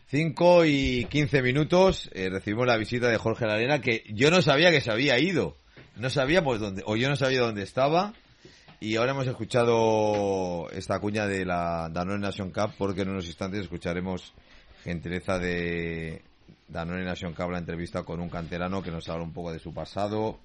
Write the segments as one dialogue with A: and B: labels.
A: 5:15, recibimos la visita de Jorge Larena, que yo no sabía que se había ido. No sabía pues dónde, o yo no sabía dónde estaba. Y ahora hemos escuchado esta cuña de la Danone Nation Cup, porque en unos instantes escucharemos gentileza de Danone Nation Cup, la entrevista con un canterano que nos habla un poco de su pasado,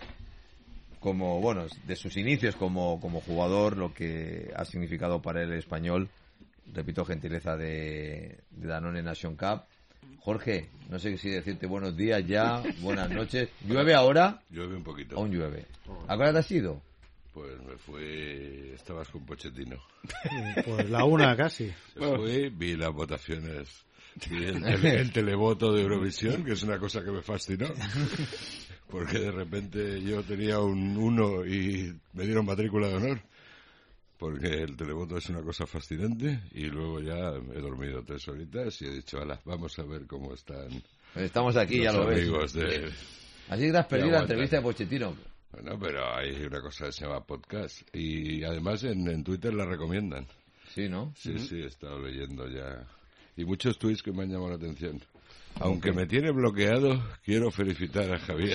A: como bueno, de sus inicios como jugador, lo que ha significado para él el español. Repito, gentileza de Danone Nation Cup. Jorge, no sé si decirte buenos días ya, buenas noches. ¿Llueve ahora?
B: Llueve un poquito.
A: Aún llueve. ¿A qué hora te has ido?
B: Pues me fui... Estabas con Pochettino.
C: Pues la una casi.
B: Me fui, vi las votaciones, vi el televoto de Eurovisión, que es una cosa que me fascinó. Porque de repente yo tenía un 1 y me dieron matrícula de honor. Porque el televoto es una cosa fascinante. Y luego ya he dormido 3 horitas y he dicho, ala, vamos a ver cómo están.
A: Estamos aquí, ya lo ves. Así que te has perdido la entrevista de Pochettino.
B: Bueno, pero hay una cosa que se llama podcast. Y además en Twitter la recomiendan.
A: Sí, ¿no?
B: Sí, he estado leyendo ya. Y muchos tweets que me han llamado la atención. Aunque me tiene bloqueado, quiero felicitar a Javier.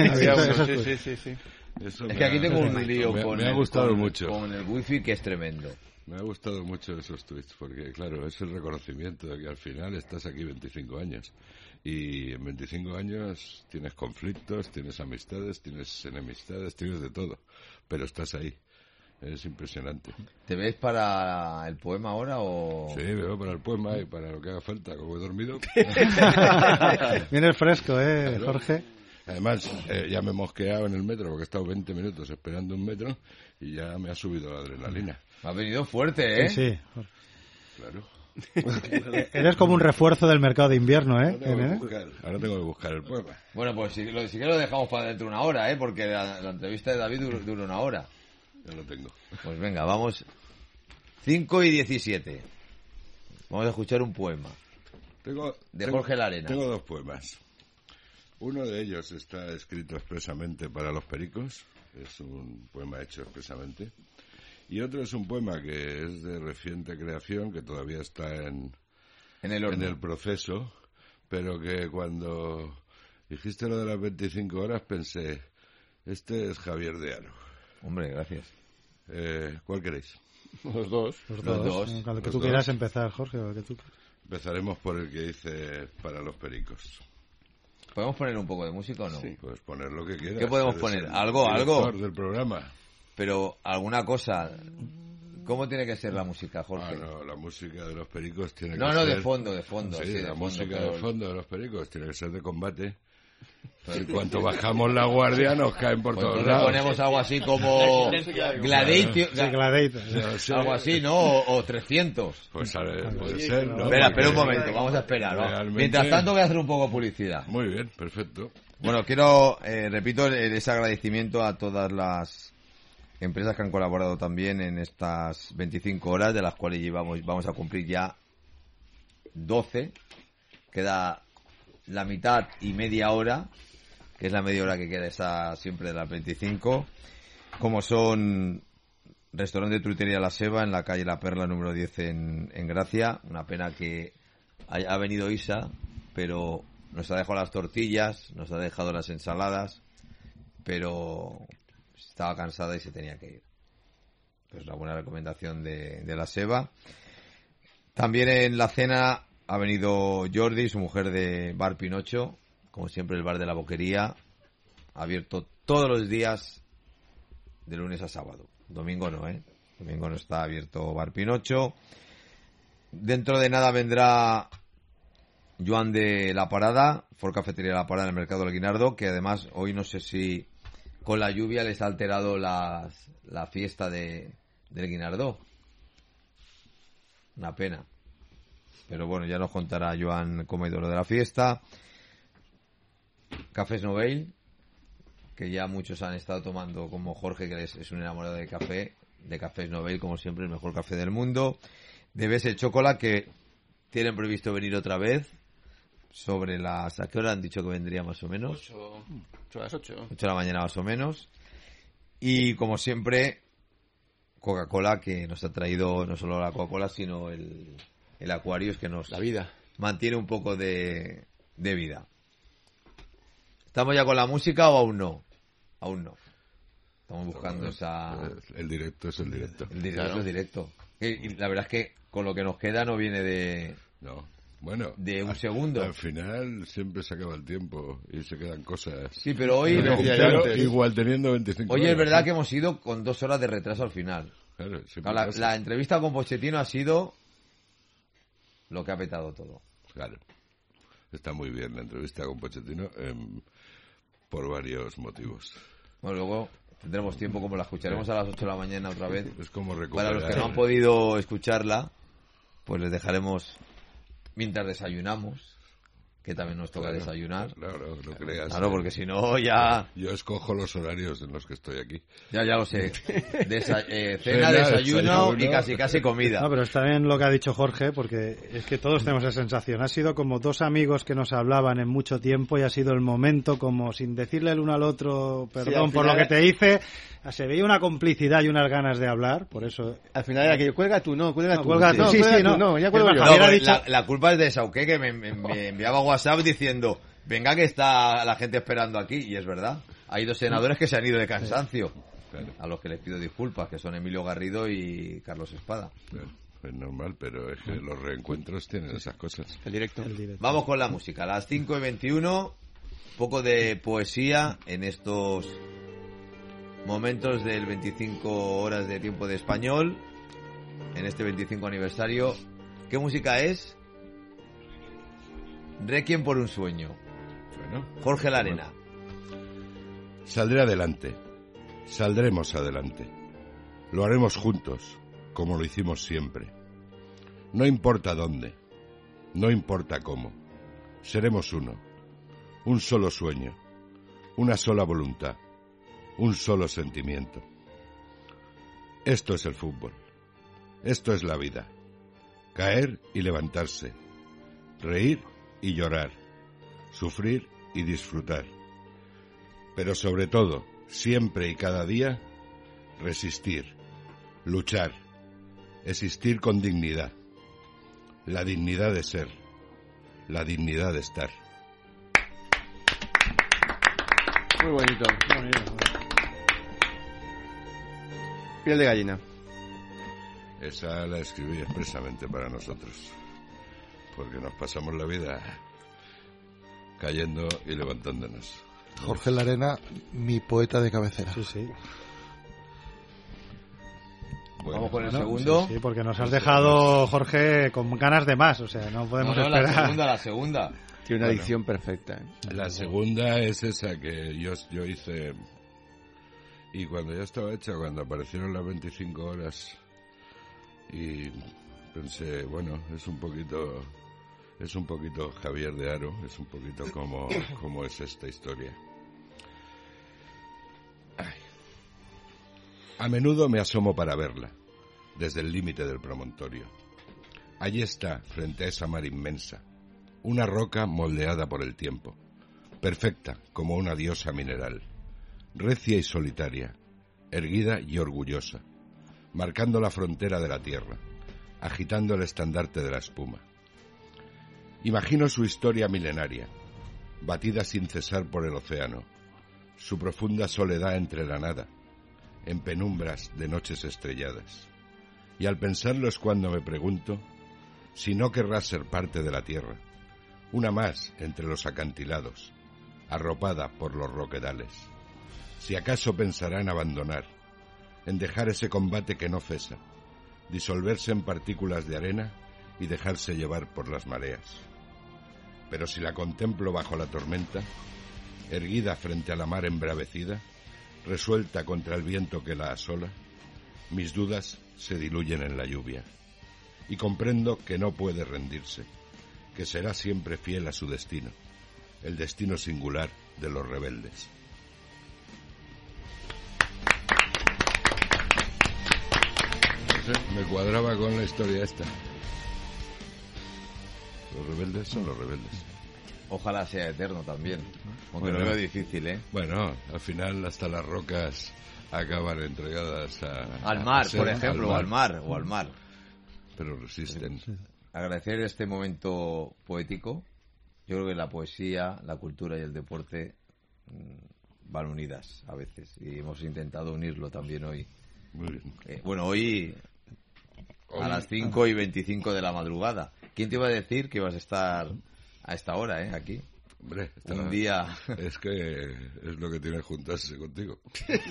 D: Sí.
A: Es que aquí tengo un lío
B: me ha gustado mucho.
A: Con el wifi, que es tremendo.
B: Me ha gustado mucho esos tweets, porque claro, es el reconocimiento de que al final estás aquí 25 años. Y en 25 años tienes conflictos, tienes amistades, tienes enemistades, tienes de todo. Pero estás ahí. Es impresionante.
A: ¿Te ves para el poema ahora o...?
B: Sí, me veo para el poema y para lo que haga falta, como he dormido.
C: Vienes fresco, Jorge.
B: Además, ya me he mosqueado en el metro, porque he estado 20 minutos esperando un metro y ya me ha subido la adrenalina.
A: Ha venido fuerte, ¿eh?
C: Sí.
B: Claro.
C: Eres como un refuerzo del mercado de invierno, ¿eh?
B: Ahora tengo que buscar el poema.
A: Bueno, pues si que lo dejamos para dentro de una hora, ¿eh? Porque la entrevista de David dura una hora.
B: Ya lo tengo.
A: Pues venga, vamos. 5:17. Vamos a escuchar un poema. De Jorge Larena.
B: Tengo 2 poemas. Uno de ellos está escrito expresamente para los pericos. Es un poema hecho expresamente. Y otro es un poema que es de reciente creación, que todavía está en el proceso, pero que cuando dijiste lo de las 25 horas pensé, este es Javier de Aro.
A: Hombre, gracias.
B: ¿Cuál queréis?
D: Los dos.
C: Cuando tú quieras empezar, Jorge.
B: Empezaremos por el que dice para los pericos.
A: ¿Podemos poner un poco de música o no?
B: Sí, puedes poner lo que quieras.
A: ¿Qué podemos poner? Algo.
B: Del programa.
A: Pero alguna cosa. ¿Cómo tiene que ser la música, Jorge?
B: No, la música de los pericos tiene que ser...
A: No, de fondo.
B: Sí, la música de fondo de los pericos tiene que ser de combate. En cuanto bajamos la guardia nos caen por todos lados.
A: Ponemos algo así como Gladiator, algo así, ¿no? O 300.
B: Pues puede ser, ¿no?
A: Espera un momento, vamos a esperar, ¿no?
B: Realmente...
A: Mientras tanto voy a hacer un poco de publicidad.
B: Muy bien, perfecto.
A: Bueno, quiero, repito, ese agradecimiento a todas las empresas que han colaborado también en estas 25 horas, de las cuales vamos a cumplir ya 12. Queda la mitad y media hora, que es la media hora que queda esa siempre de las 25, como son Restaurante Truitería La Seba, en la calle La Perla número 10 en Gracia. Una pena que ha venido Isa, pero nos ha dejado las tortillas, nos ha dejado las ensaladas, pero estaba cansada y se tenía que ir. Pues una buena recomendación de La Seba. También en la cena ha venido Jordi, su mujer, de Bar Pinocho, como siempre el bar de la Boquería, abierto todos los días de lunes a sábado. Domingo no, Domingo no está abierto Bar Pinocho. Dentro de nada vendrá Joan de La Parada, For Cafetería La Parada en el Mercado del Guinardo, que además hoy no sé si con la lluvia les ha alterado la fiesta del Guinardó. Una pena. Pero bueno, ya nos contará Joan cómo ha ido lo de la fiesta. Cafés Novell, que ya muchos han estado tomando, como Jorge, que es un enamorado de café, de Cafés Novell, como siempre, el mejor café del mundo. De Bessel Chocolate, que tienen previsto venir otra vez, sobre las... ¿A qué hora han dicho que vendría más o menos?
D: 8 a las 8.
A: 8 de la mañana más o menos. Y como siempre, Coca-Cola, que nos ha traído no solo la Coca-Cola, sino el Aquarius, que nos...
D: La vida.
A: mantiene un poco de vida. ¿Estamos ya con la música o aún no? Aún no. Estamos buscando esa...
B: El directo es el directo.
A: El directo es el directo. Y la verdad es que con lo que nos queda no viene de...
B: No. Bueno,
A: de un segundo.
B: Al final siempre se acaba el tiempo y se quedan cosas.
A: Sí, pero hoy no.
B: Igual teniendo 25
A: Hoy
B: horas,
A: es verdad que hemos ido con 2 horas de retraso al final.
B: Claro,
A: la entrevista con Pochettino ha sido lo que ha petado todo.
B: Claro. Está muy bien la entrevista con Pochettino por varios motivos.
A: Bueno, luego tendremos tiempo, como la escucharemos a las 8 de la mañana otra vez.
B: Es como recuperar.
A: Para los que no han podido escucharla, pues les dejaremos mientras desayunamos, que también nos toca desayunar.
B: Claro, no creas.
A: Claro, porque si no ya...
B: Yo escojo los horarios en los que estoy aquí.
A: Ya lo sé. Cena, desayuno y casi comida.
C: No, pero está bien lo que ha dicho Jorge, porque es que todos tenemos esa sensación. Ha sido como 2 amigos que nos hablaban en mucho tiempo y ha sido el momento como sin decirle el uno al otro, perdón por lo que te hice, se veía una complicidad y unas ganas de hablar, por eso...
D: Al final era que cuelga tú, no, cuelga tú.
C: Ya cuelga tú.
A: La culpa es de Sauqué, que me enviaba WhatsApp diciendo, venga que está la gente esperando aquí, y es verdad. Hay 2 senadores que se han ido de cansancio, a los que les pido disculpas, que son Emilio Garrido y Carlos Espada.
B: Es normal, pero es que los reencuentros tienen esas cosas.
D: El directo.
A: Vamos con la música, a las 5:21, poco de poesía en estos momentos del 25 horas de tiempo de español, en este 25 aniversario. ¿Qué música es? Requiem por un sueño.
B: Bueno,
A: Jorge Larena.
B: Saldré adelante. Saldremos adelante. Lo haremos juntos, como lo hicimos siempre. No importa dónde, no importa cómo. Seremos uno. Un solo sueño. Una sola voluntad. Un solo sentimiento. Esto es el fútbol. Esto es la vida. Caer y levantarse. Reír y llorar. Sufrir y disfrutar. Pero sobre todo, siempre y cada día, resistir, luchar, existir con dignidad. La dignidad de ser. La dignidad de estar.
D: Muy bonito. Piel de gallina.
B: Esa la escribí expresamente para nosotros, porque nos pasamos la vida cayendo y levantándonos.
E: Jorge Larena, mi poeta de cabecera.
C: Sí.
B: Bueno,
A: vamos con el segundo.
C: Sí, porque nos has dejado, Jorge, con ganas de más, o sea, no podemos esperar.
A: La segunda.
D: Tiene una dicción perfecta.
B: La segunda es esa que yo hice, y cuando ya estaba hecha, cuando aparecieron las 25 horas, y pensé, bueno, es un poquito Javier de Haro, es un poquito como es esta historia. Ay. A menudo me asomo para verla, desde el límite del promontorio. Allí está, frente a esa mar inmensa, una roca moldeada por el tiempo, perfecta como una diosa mineral, recia y solitaria, erguida y orgullosa, marcando la frontera de la tierra, agitando el estandarte de la espuma. Imagino su historia milenaria, batida sin cesar por el océano, su profunda soledad entre la nada, en penumbras de noches estrelladas. Y al pensarlo es cuando me pregunto si no querrá ser parte de la tierra, una más entre los acantilados, arropada por los roquedales. Si acaso pensará en abandonar, en dejar ese combate que no cesa, disolverse en partículas de arena y dejarse llevar por las mareas. Pero si la contemplo bajo la tormenta, erguida frente a la mar embravecida, resuelta contra el viento que la asola, mis dudas se diluyen en la lluvia, y comprendo que no puede rendirse, que será siempre fiel a su destino, el destino singular de los rebeldes. Me cuadraba con la historia esta. Los rebeldes son los rebeldes.
A: Ojalá sea eterno también, aunque
B: Bueno,
A: lo veo difícil, ¿eh?
B: Bueno, al final hasta las rocas acaban entregadas
A: al mar,
B: ser,
A: por ejemplo, o al mar.
B: Pero resisten.
A: agradecer este momento poético. Yo creo que la poesía, la cultura y el deporte van unidas a veces, y hemos intentado unirlo también hoy.
B: Muy bien.
A: Bueno, hoy a las 5:25 de la madrugada. ¿Quién te iba a decir que ibas a estar a esta hora, aquí?
B: Hombre,
A: un día...
B: Es que es lo que tiene juntarse contigo.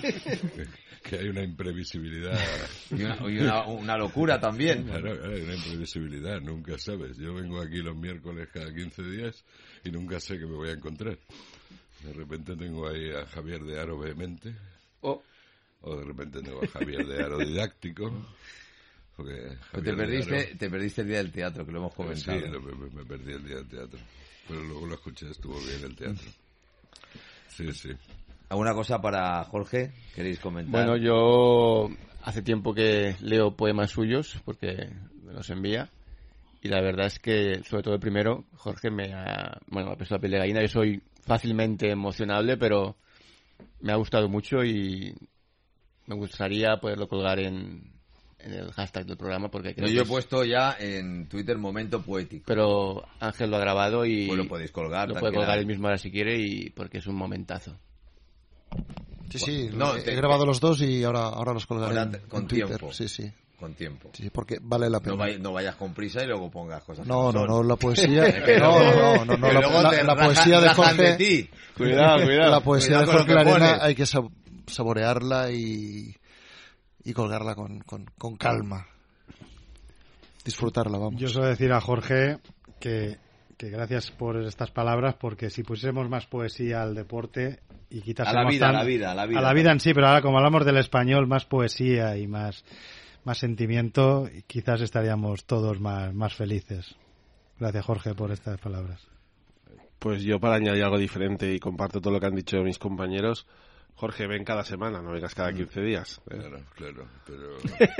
B: que hay una imprevisibilidad.
A: Y una locura también.
B: Claro, hay una imprevisibilidad, nunca sabes. Yo vengo aquí los miércoles cada 15 días y nunca sé qué me voy a encontrar. De repente tengo ahí a Javier de Aro vehemente. O de repente tengo a Javier de Aro didáctico. Porque
A: te perdiste el día del teatro, que lo hemos comentado.
B: Sí, me perdí el día del teatro. Pero luego lo escuché, estuvo bien el teatro. Sí.
A: ¿Alguna cosa para Jorge? ¿Queréis comentar?
D: Bueno, yo hace tiempo que leo poemas suyos, porque me los envía. Y la verdad es que, sobre todo el primero, Jorge me ha puesto la piel de gallina. Yo soy fácilmente emocionable, pero me ha gustado mucho y me gustaría poderlo colgar en el hashtag del programa, porque creo
A: yo he puesto ya en Twitter momento poético.
D: Pero Ángel lo ha grabado y
A: pues lo podéis colgar.
D: Lo puede colgar él mismo ahora si quiere, y porque es un momentazo.
E: Sí, he grabado los dos y ahora los colgaré
A: con
E: en Twitter.
A: Tiempo.
E: Sí.
A: Con tiempo.
E: Sí, porque vale la pena.
A: No vayas con prisa y luego pongas cosas.
E: No, la poesía. La poesía de Jorge.
A: De ti.
D: Cuidado.
E: La poesía de Jorge Larena hay que saborearla y colgarla con calma. Disfrutarla, vamos.
C: Yo suelo decir a Jorge que gracias por estas palabras, porque si pusiésemos más poesía al deporte y quitásemos
A: a la vida
C: en sí, pero ahora como hablamos del español, más poesía y más sentimiento, quizás estaríamos todos más felices. Gracias, Jorge, por estas palabras.
F: Pues yo, para añadir algo diferente, y comparto todo lo que han dicho mis compañeros, Jorge, ven cada semana, no vengas cada 15 días.
B: Claro, pero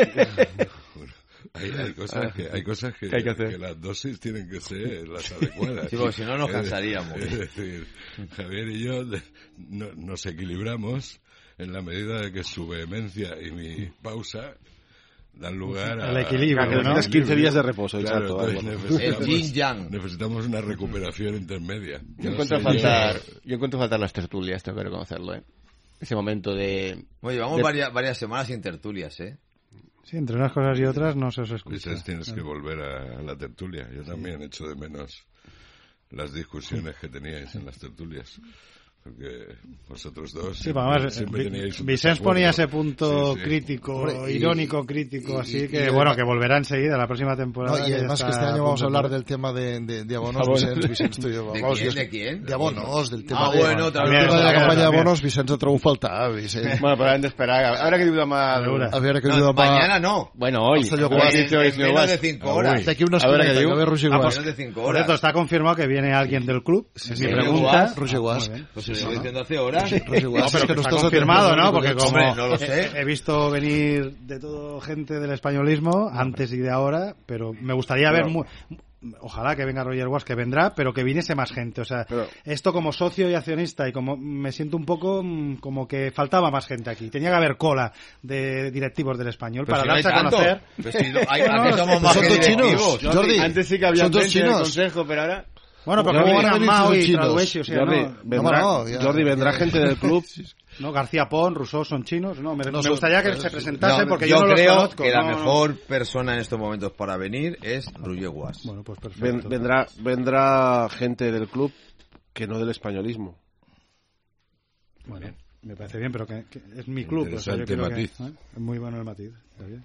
B: hay cosas que las dosis tienen que ser las adecuadas.
A: Sí, porque si no nos cansaríamos.
B: Es decir, Javier y yo nos equilibramos en la medida de que su vehemencia y mi pausa dan lugar
C: al equilibrio, ¿no?
F: Necesitas 15 días de reposo,
B: claro,
A: el yin-yang.
B: Necesitamos una recuperación intermedia.
D: Yo encuentro faltar las tertulias, tengo que reconocerlo, ese momento de...
A: Bueno, llevamos varias semanas sin tertulias,
C: Sí, entre unas cosas y otras no se os escucha.
B: Quizás tienes que volver a la tertulia. Yo también echo de menos las discusiones que teníais en las tertulias. Porque vosotros dos siempre teníais
C: Vicens ponía ese punto crítico, irónico, crítico, así que que volverá enseguida la próxima temporada.
E: Y además que este año vamos a hablar del tema de abonos, Vicens, tú y yo.
A: ¿De quién?
E: De abonos, del tema
A: de
E: la campaña de abonos, Vicens ho trobo faltar.
D: Bueno, però hem d'esperar. A veure què diu demà.
A: Mañana no.
D: Bueno, hoy.
A: Menos de 5 horas.
E: De aquí una esquina, que ve Roger Guas.
A: Menos de 5
C: Por
A: horas.
C: cierto, está confirmado que viene alguien del club. Es mi pregunta.
E: Roger Guas.
A: Lo estoy diciendo hace horas.
C: No, pero que está confirmado, ¿no? Porque como
A: no lo sé.
C: He visto venir de todo gente del españolismo antes y de ahora, pero me gustaría ver ojalá que venga Roger Guas, que vendrá, pero que viniese más gente. O sea, esto como socio y accionista, y como me siento un poco como que faltaba más gente aquí. Tenía que haber cola de directivos del español para darse a conocer.
A: Aquí somos más que directivos.
E: Jordi,
D: antes sí que había gente en el consejo, pero ahora...
C: Bueno, pero como van a Mao y Tradueshi, o sea,
F: Jordi, vendrá gente del club.
C: No, García Pons, Rousseau son chinos. No, me gustaría que se presentase porque yo no
A: creo
C: los conozco.
A: Que la mejor persona en estos momentos para venir es Roger Guas.
C: Bueno, pues perfecto.
F: Vendrá gente del club que no del españolismo.
C: Bueno, me parece bien, pero que es mi club.
B: Interesante matiz.
C: Es muy bueno el matiz. Está bien.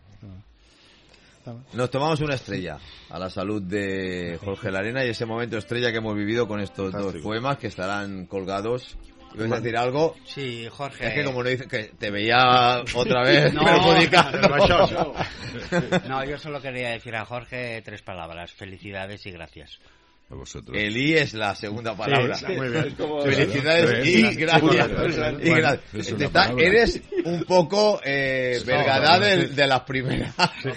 A: Nos tomamos una estrella a la salud de Jorge Larena y ese momento estrella que hemos vivido con estos dos poemas que estarán colgados. ¿Ibas a decir algo?
G: Sí, Jorge.
A: Es que como no dices que te veía otra vez perjudicado.
G: No, yo solo quería decir a Jorge 3 palabras: felicidades y gracias.
B: A vosotros.
A: El I es la segunda palabra.
C: Sí, muy bien.
A: Felicidades y gracias. Eres un poco Vergadá de las primeras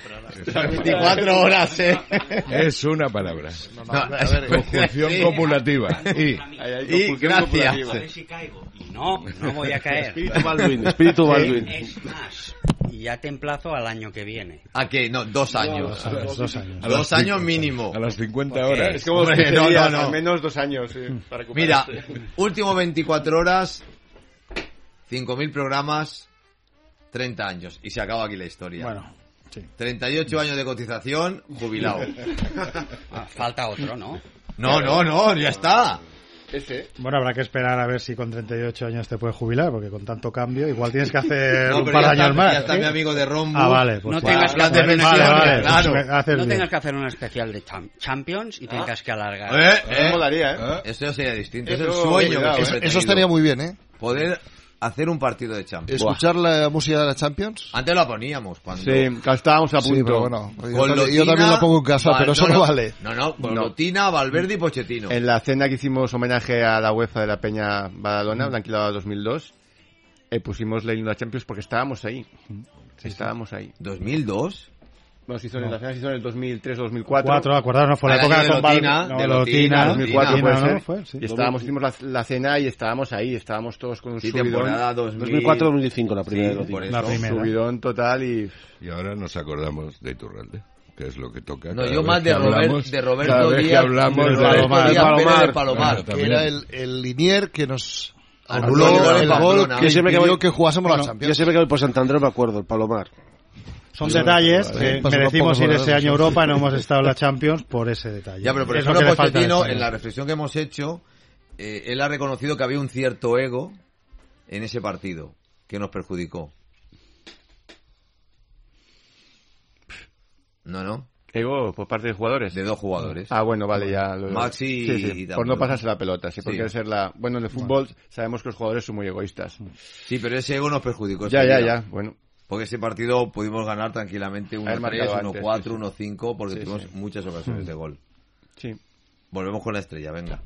A: 24 horas.
B: Es una palabra. Conjunción copulativa.
A: Y gracias.
G: A ver si caigo. Y no voy a caer.
F: Espíritu Baldwin.
G: Es más. Y ya te emplazo al año que viene.
A: ¿A qué? No, 2 años.
C: 2 años.
A: A 2 años mínimo.
B: A las 50 horas.
D: Es como
A: Hombre, no, no.
D: al menos 2 años para
A: Mira,
D: recuperarse.
A: último 24 horas, 5.000 programas, 30 años. Y se acaba aquí la historia.
C: Bueno, sí.
A: 38 años de cotización, jubilado.
G: Falta otro, ¿no?
A: No, ya está.
D: Ese.
C: Bueno, habrá que esperar a ver si con 38 años te puedes jubilar, porque con tanto cambio igual tienes que hacer
A: No,
C: un
A: pero
C: par de
A: ya
C: años
A: está,
C: más.
A: ya está
C: ¿sí?
A: mi amigo de Rombo.
C: Ah, vale. Pues
G: No
C: pues-
G: tengas que
A: Plan de
G: hacer
A: pensiones,
C: vale,
A: claro.
C: pues haces
G: No
C: bien.
G: tengas que hacer un especial de Champions y tengas que alargar.
D: Eso molaría, ¿eh?
A: Eso ya sería distinto. Es
D: Eso,
A: el sueño
D: cuidado,
A: que
D: ¿eh?
A: siempre he
E: Eso
A: tenido.
E: estaría muy bien, ¿eh?
A: Poder hacer un partido de Champions.
E: Escuchar la música de la Champions.
A: Antes la poníamos cuando...
D: Sí, estábamos a punto.
E: Sí, pero bueno,
A: Con
E: yo también la pongo en casa, pero eso no vale.
A: Con Lotina, Valverde y Pochettino.
D: En la cena que hicimos homenaje a la UEFA de la Peña Badalona, la alquilada 2002, pusimos la himno de la Champions porque estábamos ahí. Estábamos ahí.
A: ¿2002?
D: Bueno, la cena se hizo en el 2003 o 2004.
C: 4, acordaros, no fue la
A: Al
C: época
A: año de
C: con
A: Lotina,
C: no,
A: de
C: Lotina,
A: Lotina,
D: 2004 puede ser.
C: ¿no? Fue, sí.
D: Y estábamos, hicimos la cena y estábamos ahí, estábamos todos con un
A: Sí,
D: subidón.
A: temporada
F: 2004-2005 la primera de
A: Sí,
F: Lotina.
A: por eso.
C: La primera.
D: Subidón total y...
B: Y ahora nos acordamos de Iturralde, que es lo que toca.
A: No,
B: cada
A: yo
B: vez
A: más
B: que hablamos,
A: de Roberto
B: cada vez que
A: Díaz.
B: hablamos
A: de
B: de
A: Roberto
C: Palomar.
A: Díaz Pérez
F: Palomar.
A: de Palomar.
B: Bueno,
E: Que
B: también.
E: era el Linier que nos
A: Antonio
E: anuló
A: Gol en
E: el
A: Pamplona.
E: gol que
F: Yo siempre que
E: impidió
F: voy-
E: que jugásemos la
F: Yo
E: Champions.
F: siempre que voy por Santander me acuerdo, el Palomar.
C: Son detalles
E: Sí,
C: que
E: pasó
C: merecimos
E: poco
C: ir
E: por
C: ese
E: eso.
C: año a Europa y no hemos estado en la Champions por ese detalle.
A: Ya, pero por
C: Es lo
A: ejemplo,
C: que le falta a
A: Pochettino,
C: España.
A: en la reflexión que hemos hecho, él ha reconocido que había un cierto ego en ese partido que nos perjudicó. No,
D: Ego por parte de jugadores.
A: de 2 jugadores.
D: Ah, bueno, vale, ya.
A: Maxi
D: sí, sí,
A: y
D: por
A: David.
D: no pasarse la pelota, sí, porque
A: Sí.
D: ser la... Bueno, en el fútbol sabemos que los jugadores son muy egoístas.
A: Sí, pero ese ego nos perjudicó.
D: Ya,
A: ese
D: ya,
A: día.
D: ya, bueno.
A: Porque ese partido pudimos ganar tranquilamente
D: Haber
A: 1-3,
D: marcado antes,
A: 1-4,
D: sí, sí.
A: 1-5, porque
D: Sí,
A: tuvimos
D: sí.
A: muchas ocasiones de gol.
D: Sí.
A: Volvemos con la estrella, venga.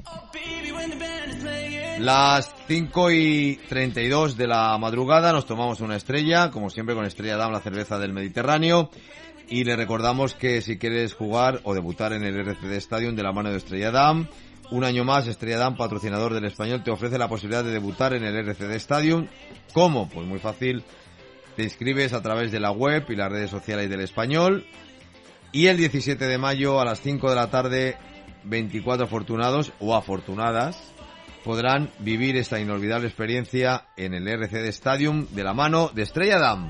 A: Las 5:32 de la madrugada nos tomamos una estrella, como siempre con Estrella Damm, la cerveza del Mediterráneo. Y le recordamos que si quieres jugar o debutar en el RCD Stadium de la mano de Estrella Damm, un año más Estrella Damm, patrocinador del Español, te ofrece la posibilidad de debutar en el RCD Stadium. ¿Cómo? Pues muy fácil. Te inscribes a través de la web y las redes sociales del Español. Y el 17 de mayo a las 5 de la tarde, 24 afortunados o afortunadas podrán vivir esta inolvidable experiencia en el RCD Stadium de la mano de Estrella Damm.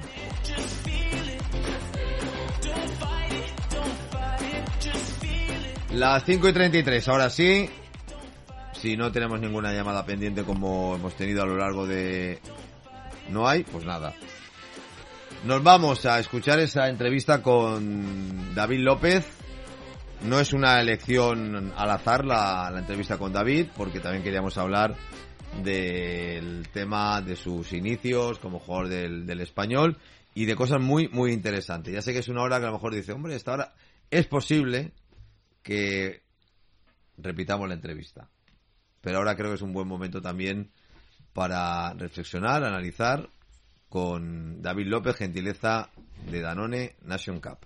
A: Las 5:33, ahora sí. Si no tenemos ninguna llamada pendiente como hemos tenido a lo largo de... No hay, pues nada. Nos vamos a escuchar esa entrevista con David López. No es una elección al azar la entrevista con David, porque también queríamos hablar del tema de sus inicios como jugador del Español y de cosas muy, muy interesantes. Ya sé que es una hora que a lo mejor dice, hombre, esta hora es posible que repitamos la entrevista. Pero ahora creo que es un buen momento también para reflexionar, analizar con David López, gentileza de Danone Nation Cup.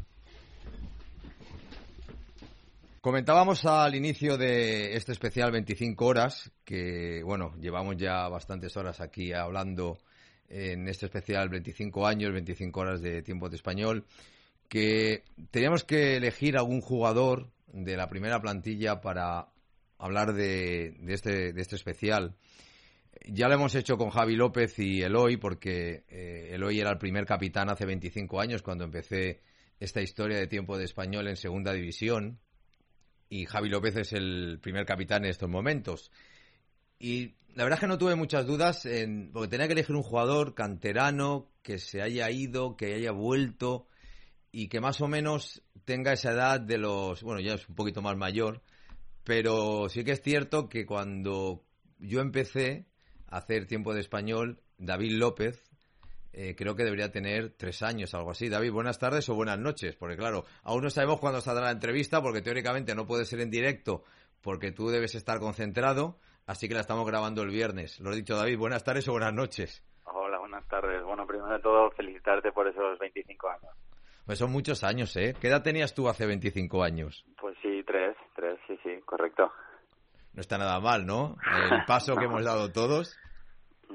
A: Comentábamos al inicio de este especial 25 horas, que bueno, llevamos ya bastantes horas aquí hablando en este especial 25 años, 25 horas de tiempo de español, que teníamos que elegir algún jugador de la primera plantilla para hablar de este especial. Ya lo hemos hecho con Javi López y Eloy, porque Eloy era el primer capitán hace 25 años cuando empecé esta historia de tiempo de español en segunda división, y Javi López es el primer capitán en estos momentos. Y la verdad es que no tuve muchas dudas, porque tenía que elegir un jugador canterano que se haya ido, que haya vuelto y que más o menos tenga esa edad de los... Bueno, ya es un poquito más mayor, pero sí que es cierto que cuando yo empecé a hacer tiempo de español, David López, creo que debería tener 3 años, algo así. David, buenas tardes o buenas noches, porque claro, aún no sabemos cuándo saldrá la entrevista, porque teóricamente no puede ser en directo, porque tú debes estar concentrado, así que la estamos grabando el viernes. Lo he dicho, David, buenas tardes o buenas noches.
H: Hola, buenas tardes. Bueno, primero de todo, felicitarte por esos 25 años.
A: Pues son muchos años, ¿eh? ¿Qué edad tenías tú hace 25 años?
H: Pues sí, 3, sí, correcto.
A: No está nada mal, ¿no? El paso que hemos dado todos.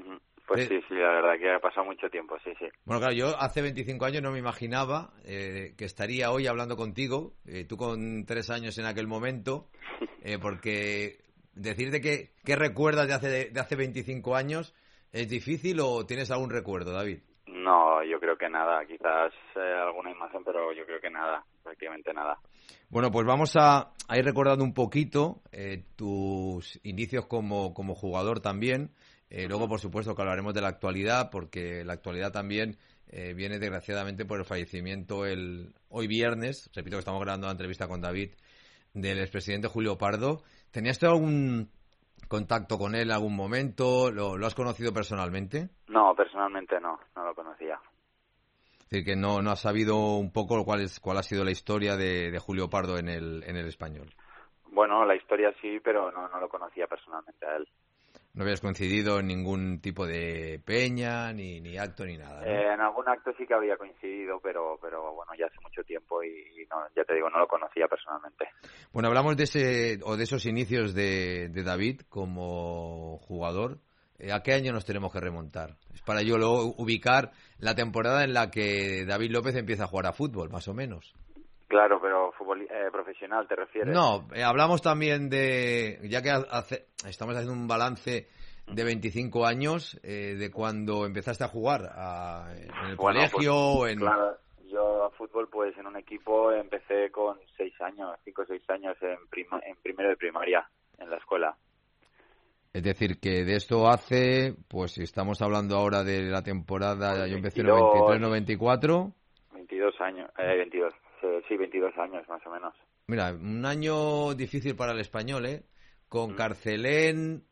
H: Pues sí, la verdad que ha pasado mucho tiempo, sí.
A: Bueno, claro, yo hace 25 años no me imaginaba que estaría hoy hablando contigo, tú con 3 años en aquel momento, porque decirte qué recuerdas de hace 25 años es difícil, ¿o tienes algún recuerdo, David?
H: No, yo creo que nada, quizás alguna imagen, pero yo creo que nada, prácticamente nada.
A: Bueno, pues vamos a ir recordando un poquito tus inicios como jugador también. Luego, por supuesto, que hablaremos de la actualidad, porque la actualidad también viene, desgraciadamente, por el fallecimiento hoy viernes, repito que estamos grabando la entrevista con David, del expresidente Julio Pardo. ¿Tenías tú algún contacto con él en algún momento? ¿Lo has conocido personalmente?
H: No, personalmente no lo conocía.
A: Es decir, que no has sabido un poco cuál ha sido la historia de Julio Pardo en el Español.
H: Bueno, la historia sí, pero no lo conocía personalmente a él.
A: No habías coincidido en ningún tipo de peña, ni acto, ni nada, ¿no?
H: En algún acto sí que había coincidido, pero bueno, ya hace mucho tiempo y no, ya te digo, no lo conocía personalmente.
A: Bueno, hablamos de esos inicios de David como jugador. ¿A qué año nos tenemos que remontar? Es para yo luego ubicar la temporada en la que David López empieza a jugar a fútbol, más o menos.
H: Claro, pero fútbol profesional, ¿te refieres?
A: No, hablamos también ya que estamos haciendo un balance de 25 años, de cuando empezaste a jugar en el colegio.
H: Pues, claro, yo a fútbol pues en un equipo empecé con 5 o 6 años en primero de primaria, en la escuela.
A: Es decir, que de esto hace, pues si estamos hablando ahora de la temporada, pues yo empecé en 93-94.
H: 22 años, 22. Sí, 22 años más o menos.
A: Mira, un año difícil para el Español, con Carcelén,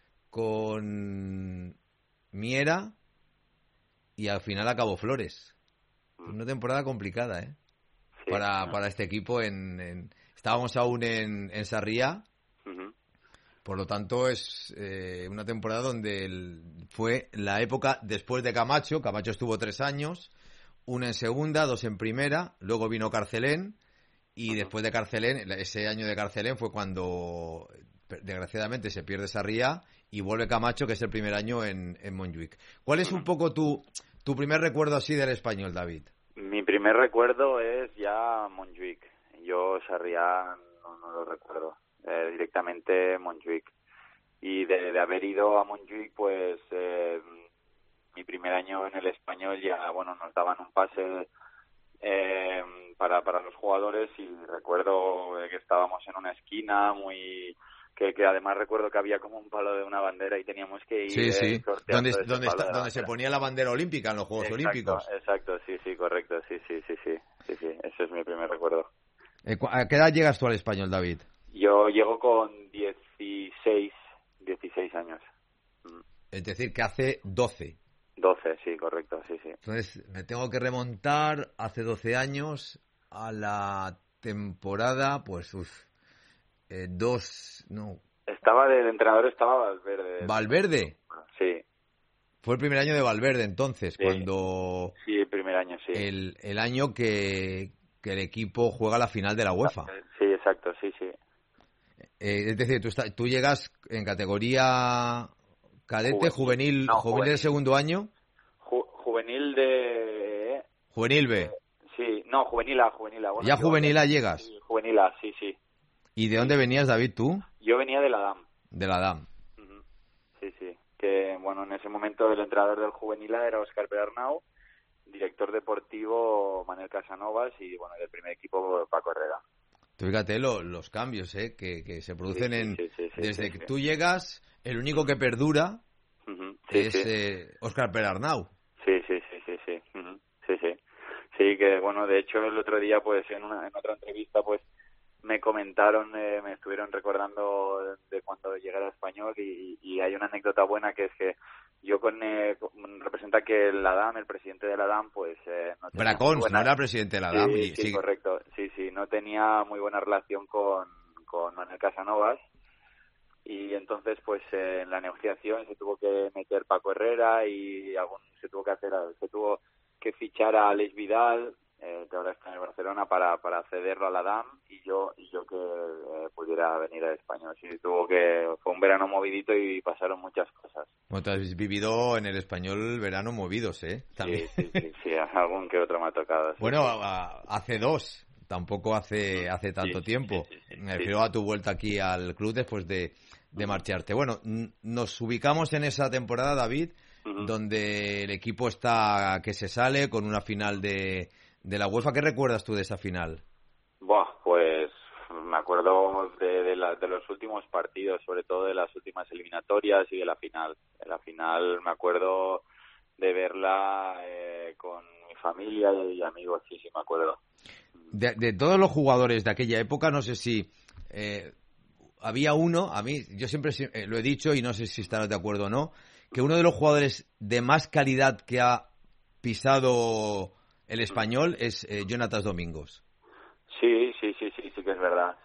A: con Miera y al final acabó Flores. Una temporada complicada, sí, para este equipo. Estábamos aún en Sarriá. Por lo tanto, es una temporada donde fue la época después de Camacho. Camacho estuvo 3 años. 1 en segunda, 2 en primera, luego vino Carcelén y después de Carcelén, ese año de Carcelén fue cuando desgraciadamente se pierde Sarriá y vuelve Camacho, que es el primer año en Montjuic. ¿Cuál es un poco tu primer recuerdo así del Español, David?
H: Mi primer recuerdo es ya Montjuic. Yo Sarriá no lo recuerdo, directamente Montjuic. Y de haber ido a Montjuic, pues mi primer año en el Español ya, bueno, nos daban un pase para los jugadores y recuerdo que estábamos en una esquina que además recuerdo que había como un palo de una bandera y teníamos que ir
A: sí. Donde se ponía la bandera olímpica en los Juegos Olímpicos.
H: Exacto, sí, correcto, sí, ese es mi primer recuerdo.
A: ¿A qué edad llegas tú al Español, David?
H: Yo llego con 16 años.
A: Es decir, que hace 12.
H: 12, sí, correcto, sí.
A: Entonces, me tengo que remontar hace 12 años a la temporada, pues,
H: El entrenador estaba Valverde.
A: ¿Valverde?
H: Sí.
A: Fue el primer año de Valverde, entonces,
H: sí.
A: cuando...
H: Sí, el primer año, sí.
A: El año que el equipo juega la final de la UEFA.
H: Sí, exacto, sí.
A: Es decir, tú llegas en categoría... Cadete, juvenil del segundo año.
H: Juvenil de...
A: Juvenil B.
H: Sí, no, juvenil A. Bueno,
A: ¿Ya juvenil A llegas?
H: Sí, juvenil A, sí.
A: ¿Y de dónde venías, David, tú?
H: Yo venía de la DAM.
A: De la DAM.
H: Sí. Que, bueno, en ese momento el entrenador del juvenil A era Óscar Pedernau, director deportivo Manuel Casanovas y, bueno, del primer equipo Paco Herrera.
A: Tú fíjate los cambios que se producen desde que tú llegas, el único que perdura es Óscar Pedernau.
H: Sí. Sí, que bueno, de hecho el otro día pues en otra entrevista pues me comentaron, me estuvieron recordando de cuando llegué al Español y hay una anécdota buena que es que yo representa que el presidente de la DAM pues no tenía
A: Bracons, no era presidente de la DAM.
H: Sí, correcto, sí, no tenía muy buena relación con Manuel Casanovas y entonces pues en la negociación se tuvo que meter Paco Herrera y se tuvo que fichar a Alex Vidal, que ahora está en el Barcelona, para cederlo a la DAM y yo que pudiera venir al Español. Sí, fue un verano movidito y pasaron muchas cosas.
A: Bueno, tú has vivido en el Español verano movidos, ¿eh? También.
H: Sí, algún que otro me ha tocado. Sí.
A: Bueno, hace 2, tampoco hace tanto tiempo. Me refiero a tu vuelta aquí al club después de marcharte. Bueno, nos ubicamos en esa temporada, David, donde el equipo está que se sale con una final de la UEFA. ¿Qué recuerdas tú de esa final?
H: Pues me acuerdo de los últimos partidos, sobre todo de las últimas eliminatorias y de la final. En la final me acuerdo de verla con mi familia y amigos, sí me acuerdo.
A: De todos los jugadores de aquella época, no sé si había uno, a mí, yo siempre lo he dicho y no sé si estarás de acuerdo o no, que uno de los jugadores de más calidad que ha pisado el Español es Jonatas Domingos.
H: Sí que es verdad,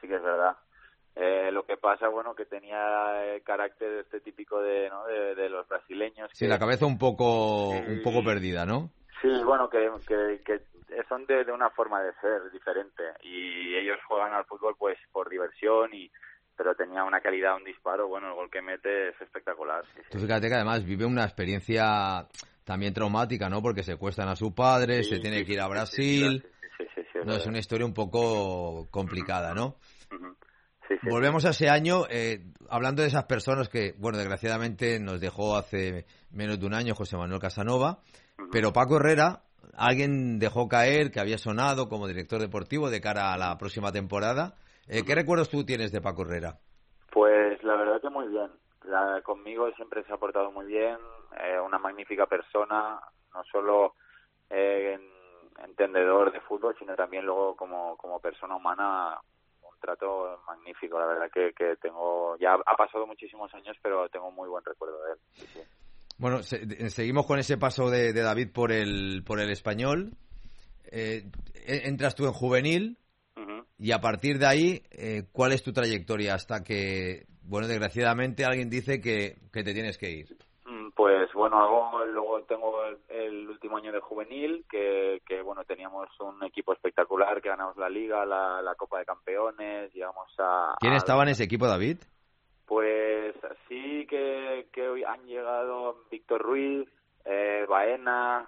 H: lo que pasa, bueno, que tenía el carácter típico de los brasileños.
A: Sí, la cabeza un poco perdida, ¿no?
H: Sí, bueno, que son de una forma de ser diferente y ellos juegan al fútbol pues por diversión pero tenía una calidad, un disparo, bueno, el gol que mete es espectacular. Sí.
A: Tú fíjate que además vive una experiencia también traumática, ¿no? Porque secuestran a su padre, se tiene que ir a Brasil. No, es una historia un poco complicada, ¿no?
H: Sí.
A: Volvemos a ese año, hablando de esas personas que, bueno, desgraciadamente nos dejó hace menos de un año José Manuel Casanova, pero Paco Herrera, alguien dejó caer que había sonado como director deportivo de cara a la próxima temporada. ¿Qué recuerdos tú tienes de Paco Herrera?
H: Pues la verdad que muy bien. Conmigo siempre se ha portado muy bien, una magnífica persona, no solo entendedor de fútbol, sino también luego como persona humana, un trato magnífico. La verdad que tengo, ya ha pasado muchísimos años, pero tengo muy buen recuerdo de él. Sí.
A: Bueno, seguimos con ese paso de David por el Español. Entras tú en juvenil. Y a partir de ahí, ¿cuál es tu trayectoria hasta que, bueno, desgraciadamente alguien dice que te tienes que ir?
H: Pues bueno, luego tengo el último año de juvenil, que bueno, teníamos un equipo espectacular, que ganamos la Liga, la Copa de Campeones, llegamos a...
A: ¿Quién estaba en ese equipo, David?
H: Pues sí que hoy han llegado Víctor Ruiz, Baena,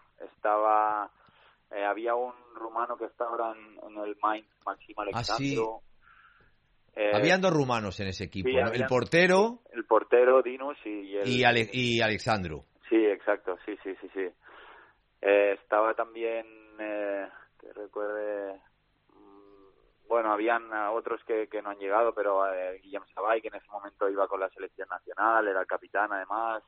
H: había un rumano que está ahora en el Mainz, Maxim Alexandru.
A: Sí. Habían 2 rumanos en ese equipo, sí, ¿no? El portero
H: Dinus
A: y Alexandru.
H: Sí, exacto, sí. Estaba también, que recuerde, bueno, habían otros que no han llegado, pero Guillem Sabay, que en ese momento iba con la selección nacional, era el capitán además.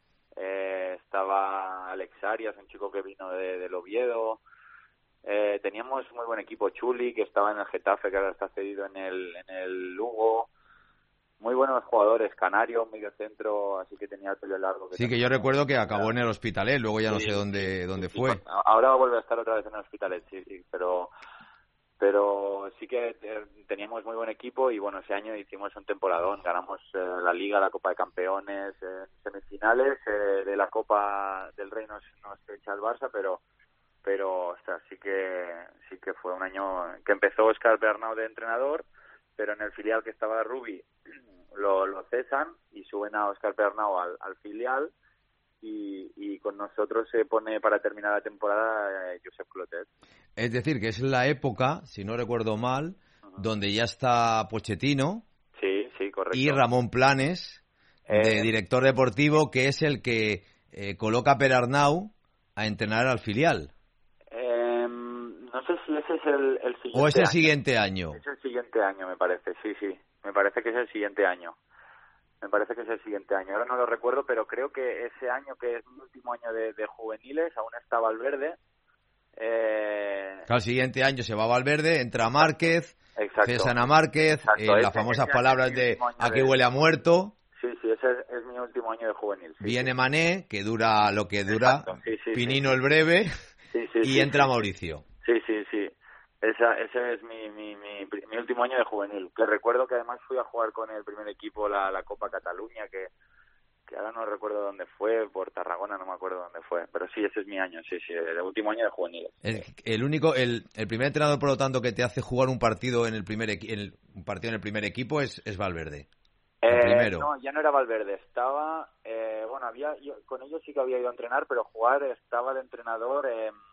H: Estaba Alex Arias, un chico que vino del Oviedo. Teníamos muy buen equipo. Chuli, que estaba en el Getafe, que ahora está cedido en el Lugo. Muy buenos jugadores. Canario, mediocentro, así que tenía el pelo largo.
A: Sí, que yo recuerdo que acabó en el Hospitalet, luego ya no sé dónde fue.
H: Ahora vuelve a estar otra vez en el Hospitalet, sí, pero sí que teníamos muy buen equipo y bueno, ese año hicimos un temporadón, ganamos la Liga, la Copa de Campeones, semifinales de la Copa del Rey nos echa el Barça, pero o sea, sí que fue un año que empezó Óscar Bernau de entrenador, pero en el filial que estaba Rubi lo cesan y suben a Óscar Bernau al filial y con nosotros se pone para terminar la temporada Josep Clotet.
A: Es decir, que es la época, si no recuerdo mal, donde ya está Pochettino.
H: Sí, correcto.
A: Y Ramón Planes, de director deportivo, que es el que coloca a Per Arnau a entrenar al filial.
H: No sé si ese es el siguiente
A: ¿O es el siguiente año?
H: Es el siguiente año, me parece, sí. Me parece que es el siguiente año. Ahora no lo recuerdo, pero creo que ese año, que es mi último año de juveniles, aún está Valverde.
A: Al siguiente año se va Valverde, entra Márquez, cesan a Márquez, las famosas palabras de aquí huele a muerto.
H: Sí, ese es mi último año de juvenil. Sí,
A: Viene Mané, que dura lo que dura, Pinino el breve, y entra Mauricio.
H: Sí. Ese es mi último año de juvenil. Que recuerdo que además fui a jugar con el primer equipo la Copa Cataluña, que que ahora no recuerdo dónde fue, por Tarragona, no me acuerdo dónde fue, pero sí, ese es mi año, sí, el último año de juveniles.
A: El primer entrenador, por lo tanto, que te hace jugar un partido en el primer equipo es Valverde. El primero.
H: No, ya no era Valverde, estaba, con ellos sí que había ido a entrenar, pero jugar estaba de entrenador.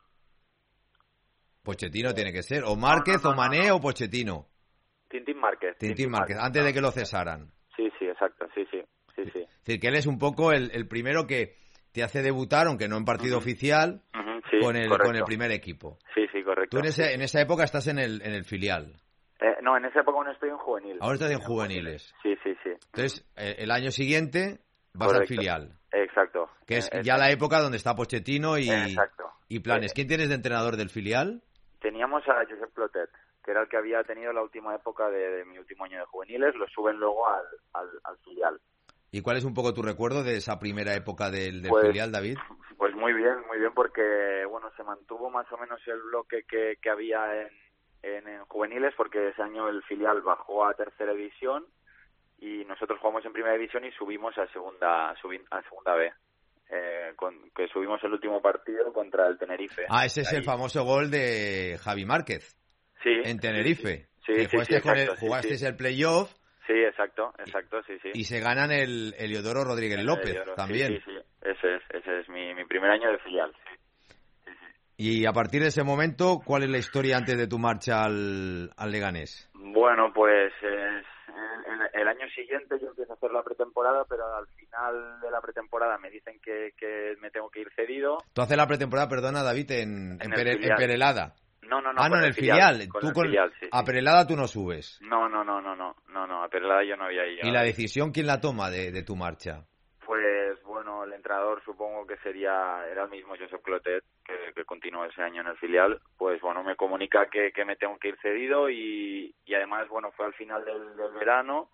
A: Pochettino tiene que ser, o Márquez, o Mané, o Pochettino.
H: Tintín Márquez,
A: antes de que lo cesaran.
H: Sí, exacto, sí.
A: Es decir, que él es un poco el primero que te hace debutar, aunque no en partido oficial, con el primer equipo.
H: Sí, correcto.
A: Tú en esa época estás en el filial.
H: No, en esa época aún estoy en juvenil.
A: Ahora estás en juveniles.
H: Sí.
A: Entonces, el año siguiente vas al filial.
H: Exacto.
A: Que es ya la época donde está Pochettino y Planes.
H: Sí.
A: ¿Quién tienes de entrenador del filial?
H: Teníamos a Josep Clotet, que era el que había tenido la última época de mi último año de juveniles. Lo suben luego al filial.
A: ¿Y cuál es un poco tu recuerdo de esa primera época del filial, David?
H: Pues muy bien, porque se mantuvo más o menos el bloque que había en juveniles, porque ese año el filial bajó a tercera división y nosotros jugamos en primera división y subimos a segunda B, que subimos el último partido contra el Tenerife.
A: Ese es el famoso gol de Javi Márquez.
H: Sí.
A: En Tenerife.
H: Sí,
A: jugasteis el playoff.
H: Sí, exacto, sí.
A: Y se ganan el Heliodoro Rodríguez López también.
H: Sí. Ese es mi primer año de filial, sí.
A: Y a partir de ese momento, ¿cuál es la historia antes de tu marcha al Leganés?
H: Bueno, pues el año siguiente yo empiezo a hacer la pretemporada, pero al final de la pretemporada me dicen que me tengo que ir cedido.
A: Tú haces la pretemporada, perdona, David, en Perelada.
H: No.
A: En el filial.
H: Sí.
A: A Perelada tú no subes.
H: No, a Perelada yo no había ido.
A: ¿Y la decisión quién la toma de tu marcha?
H: Pues bueno, el entrenador supongo que era el mismo Josep Clotet, que continuó ese año en el filial. Pues bueno, me comunica que me tengo que ir cedido y además, bueno, fue al final del verano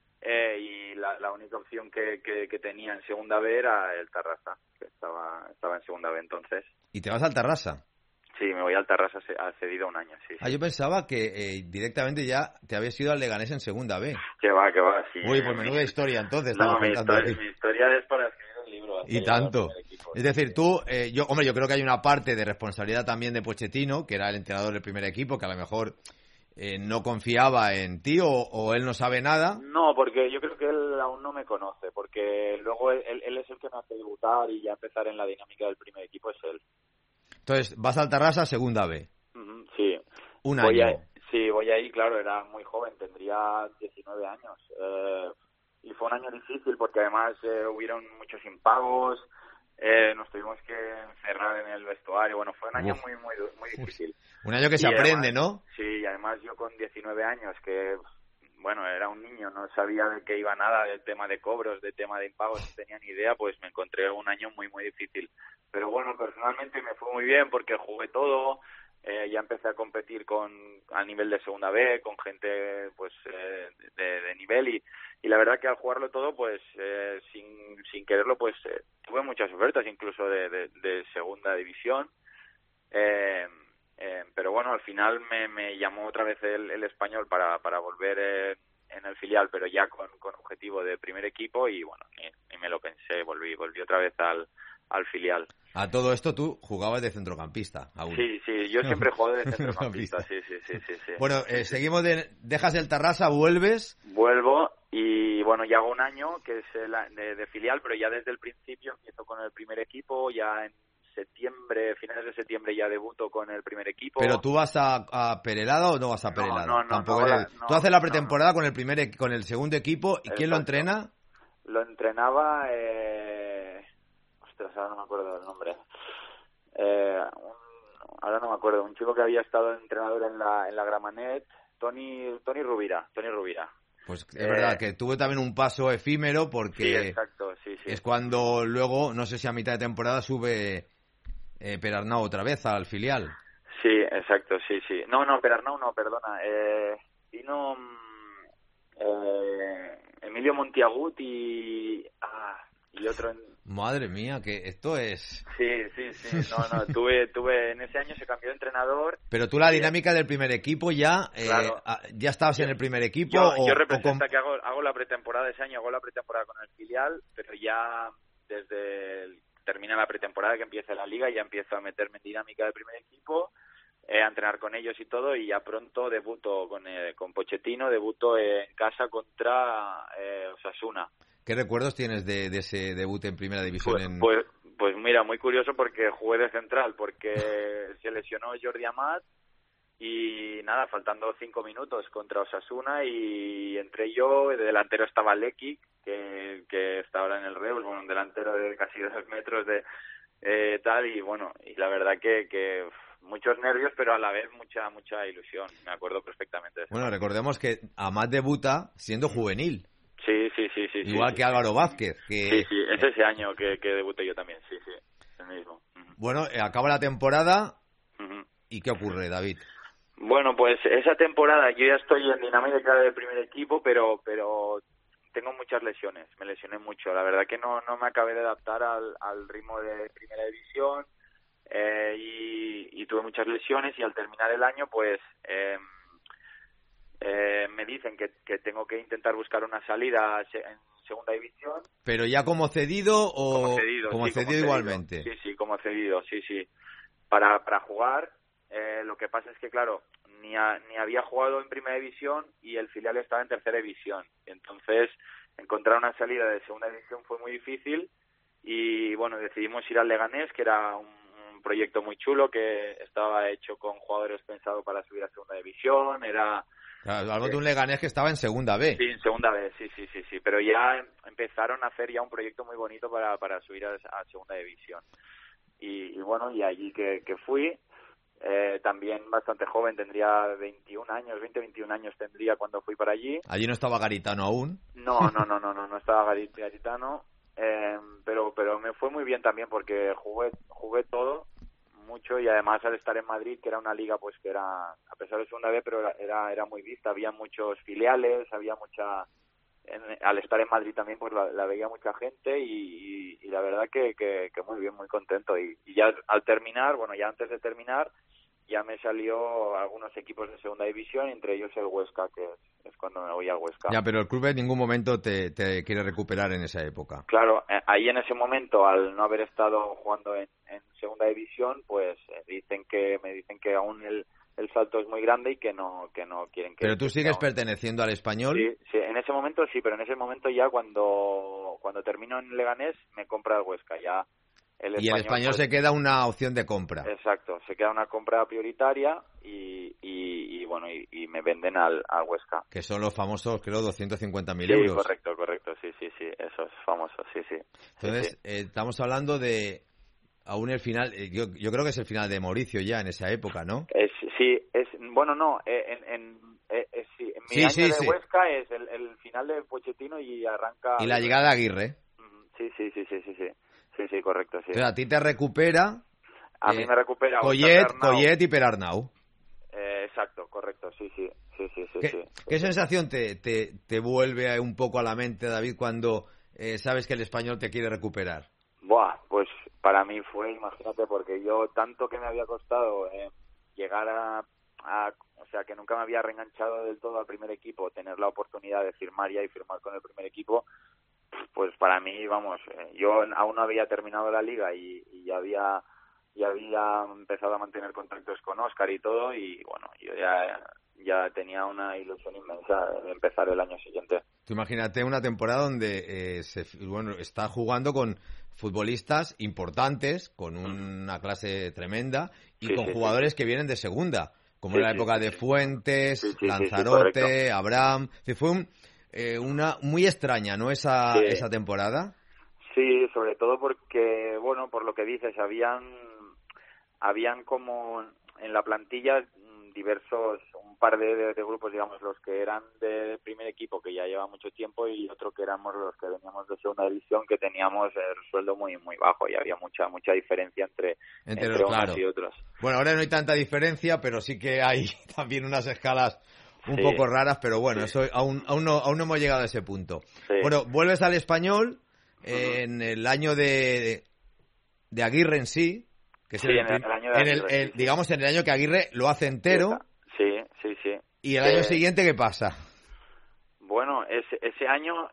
H: y la única opción que tenía en segunda B era el Tarrasa, que estaba en segunda B entonces.
A: ¿Y te vas al Tarrasa?
H: Sí, me voy al Tarrasa cedido un año, sí.
A: Yo pensaba que directamente ya te habías ido al Leganés en segunda B.
H: Que va, sí.
A: Uy, pues menuda historia entonces.
H: Mi historia es para escribir un libro.
A: Y tanto. Es decir, tú, yo creo que hay una parte de responsabilidad también de Pochettino, que era el entrenador del primer equipo, que a lo mejor no confiaba en ti o él no sabe nada.
H: No, porque yo creo que él aún no me conoce, porque luego él es el que me hace debutar y ya empezar en la dinámica del primer equipo es él.
A: Entonces, vas al Tarrasa segunda B.
H: Sí.
A: Un año.
H: Voy ahí, claro, era muy joven, tendría 19 años. Y fue un año difícil porque además hubieron muchos impagos, nos tuvimos que encerrar en el vestuario. Bueno, fue un año muy difícil.
A: Un año que se aprende, ¿no?
H: Sí, y además yo con 19 años, que era un niño, no sabía de qué iba nada, del tema de cobros, del tema de impagos, no tenía ni idea, pues me encontré un año muy difícil. Pero bueno, personalmente me fue muy bien porque jugué todo, ya empecé a competir a nivel de segunda B, con gente pues de nivel y la verdad que al jugarlo todo, pues sin quererlo, pues tuve muchas ofertas, incluso de segunda división. Pero bueno, al final me llamó otra vez el Español para volver en el filial, pero ya con objetivo de primer equipo y bueno, ni me lo pensé, volví otra vez al filial.
A: A todo esto tú jugabas de centrocampista aún.
H: Sí, yo siempre juego de centrocampista, sí.
A: Bueno, seguimos dejas el Tarrasa, vuelves.
H: Vuelvo y bueno, ya hago un año que es de filial, pero ya desde el principio empiezo con el primer equipo, ya en finales de septiembre ya debuto con el primer equipo.
A: ¿Pero tú vas a Perelada o no vas a Perelada?
H: No.
A: Tú haces la pretemporada con el segundo equipo, ¿y quién lo entrena?
H: Lo entrenaba... ahora no me acuerdo del nombre. Ahora no me acuerdo. Un chico que había estado entrenador en la Gramenet, Toni Rubira.
A: Pues es verdad que tuve también un paso efímero porque
H: sí, exacto, sí.
A: Es cuando luego, no sé si a mitad de temporada sube Perarnau otra vez al filial.
H: Sí, exacto, sí. No, Perarnau no, perdona. Vino Emilio Montiagut y otro...
A: Madre mía, que esto es...
H: Sí. No, tuve en ese año se cambió de entrenador.
A: Pero tú la dinámica del primer equipo ya...
H: Claro.
A: ¿Ya estabas en el primer equipo?
H: Yo representa que hago la pretemporada ese año, hago la pretemporada con el filial, pero ya termina la pretemporada, que empieza la liga, ya empiezo a meterme en dinámica del primer equipo, a entrenar con ellos y todo, y ya pronto debuto con Pochettino, debuto en casa contra Osasuna.
A: ¿Qué recuerdos tienes de ese debut en Primera División?
H: Pues mira, muy curioso porque jugué de central, porque se lesionó Jordi Amat y nada, faltando 5 minutos contra Osasuna y entré yo, de delantero estaba Lekic, que está ahora en el Reus, bueno, un delantero de casi 2 metros de tal, y bueno, y la verdad que muchos nervios, pero a la vez mucha ilusión, me acuerdo perfectamente de eso.
A: Bueno, recordemos que Amat debuta siendo juvenil.
H: Sí.
A: Igual que Álvaro Vázquez.
H: Sí, es ese año que debuté yo también, sí, el mismo.
A: Bueno, acaba la temporada, ¿y qué ocurre, David?
H: Bueno, pues esa temporada yo ya estoy en dinámica del primer equipo, pero tengo muchas lesiones, me lesioné mucho. La verdad que no me acabé de adaptar al ritmo de Primera División y tuve muchas lesiones y al terminar el año pues me dicen que tengo que intentar buscar una salida en Segunda División.
A: ¿Pero ya como cedido o como cedido igualmente?
H: Sí, como cedido, sí. Para jugar, lo que pasa es que, claro, ni había jugado en Primera División y el filial estaba en Tercera División. Entonces, encontrar una salida de Segunda División fue muy difícil y, bueno, decidimos ir al Leganés, que era un proyecto muy chulo que estaba hecho con jugadores pensados para subir a Segunda División,
A: Claro, algo de un Leganés que estaba en Segunda B.
H: Sí, en Segunda B, sí. Pero ya empezaron a hacer ya un proyecto muy bonito para subir a Segunda División. Y bueno, y allí que fui, también bastante joven, tendría 21 años tendría cuando fui para allí.
A: ¿Allí no estaba Garitano aún?
H: No estaba Garitano, pero me fue muy bien también porque jugué todo mucho y además al estar en Madrid, que era una liga pues que era, a pesar de Segunda B, pero era muy vista, había muchos filiales, había al estar en Madrid también pues la veía mucha gente y la verdad que muy bien, muy contento y ya al terminar, bueno, ya antes de terminar ya me salió algunos equipos de Segunda División, entre ellos el Huesca, que es cuando me voy al Huesca.
A: Ya, pero el club en ningún momento te quiere recuperar en esa época.
H: Claro, ahí en ese momento, al no haber estado jugando en Segunda División, pues me dicen que aún el salto es muy grande y que no quieren que...
A: ¿Pero tú sigues perteneciendo al Español?
H: Sí, en ese momento sí, pero en ese momento ya cuando termino en Leganés me compra el Huesca, ya...
A: Y el Español se queda una opción de compra.
H: Exacto, se queda una compra prioritaria y bueno, y me venden al Huesca.
A: Que son los famosos, creo, 250.000 euros.
H: Correcto, sí, esos famosos, sí.
A: Entonces, estamos hablando de aún el final, yo creo que es el final de Mauricio ya en esa época, ¿no?
H: Bueno, no, mi año de Huesca es el final de Pochettino y arranca...
A: Y la llegada de Aguirre.
H: Sí, correcto, sí.
A: Entonces, a ti te recupera...
H: A mí me recupera...
A: Collet y Perarnau.
H: Exacto, correcto, sí.
A: ¿Qué sensación te vuelve un poco a la mente, David, cuando sabes que el Español te quiere recuperar?
H: Pues para mí fue, imagínate, porque yo tanto que me había costado llegar o sea, que nunca me había reenganchado del todo al primer equipo, tener la oportunidad de firmar ya y firmar con el primer equipo... Pues para mí, vamos, yo aún no había terminado la liga y ya había empezado a mantener contactos con Óscar y todo y bueno, yo ya tenía una ilusión inmensa de empezar el año siguiente.
A: Tú imagínate una temporada donde está jugando con futbolistas importantes, con una clase tremenda y con jugadores que vienen de segunda, como en la época de Fuentes, Lanzarote, Abraham. Fue una muy extraña, ¿no? Esa temporada.
H: Sí, sobre todo porque, bueno, por lo que dices, habían como en la plantilla diversos, un par de grupos, digamos, los que eran de primer equipo, que ya lleva mucho tiempo, y otro que éramos los que veníamos de Segunda División, que teníamos el sueldo muy muy bajo y había mucha diferencia entre unos y otros.
A: Bueno, ahora no hay tanta diferencia, pero sí que hay también unas escalas un poco raras, pero bueno, eso aún no hemos llegado a ese punto. Sí. Bueno, vuelves al Español, en el año de Aguirre en sí, que es
H: Sí, en el año de Aguirre, sí.
A: digamos en el año que Aguirre lo hace entero.
H: Sí.
A: ¿Y el año siguiente qué pasa?
H: Bueno, ese año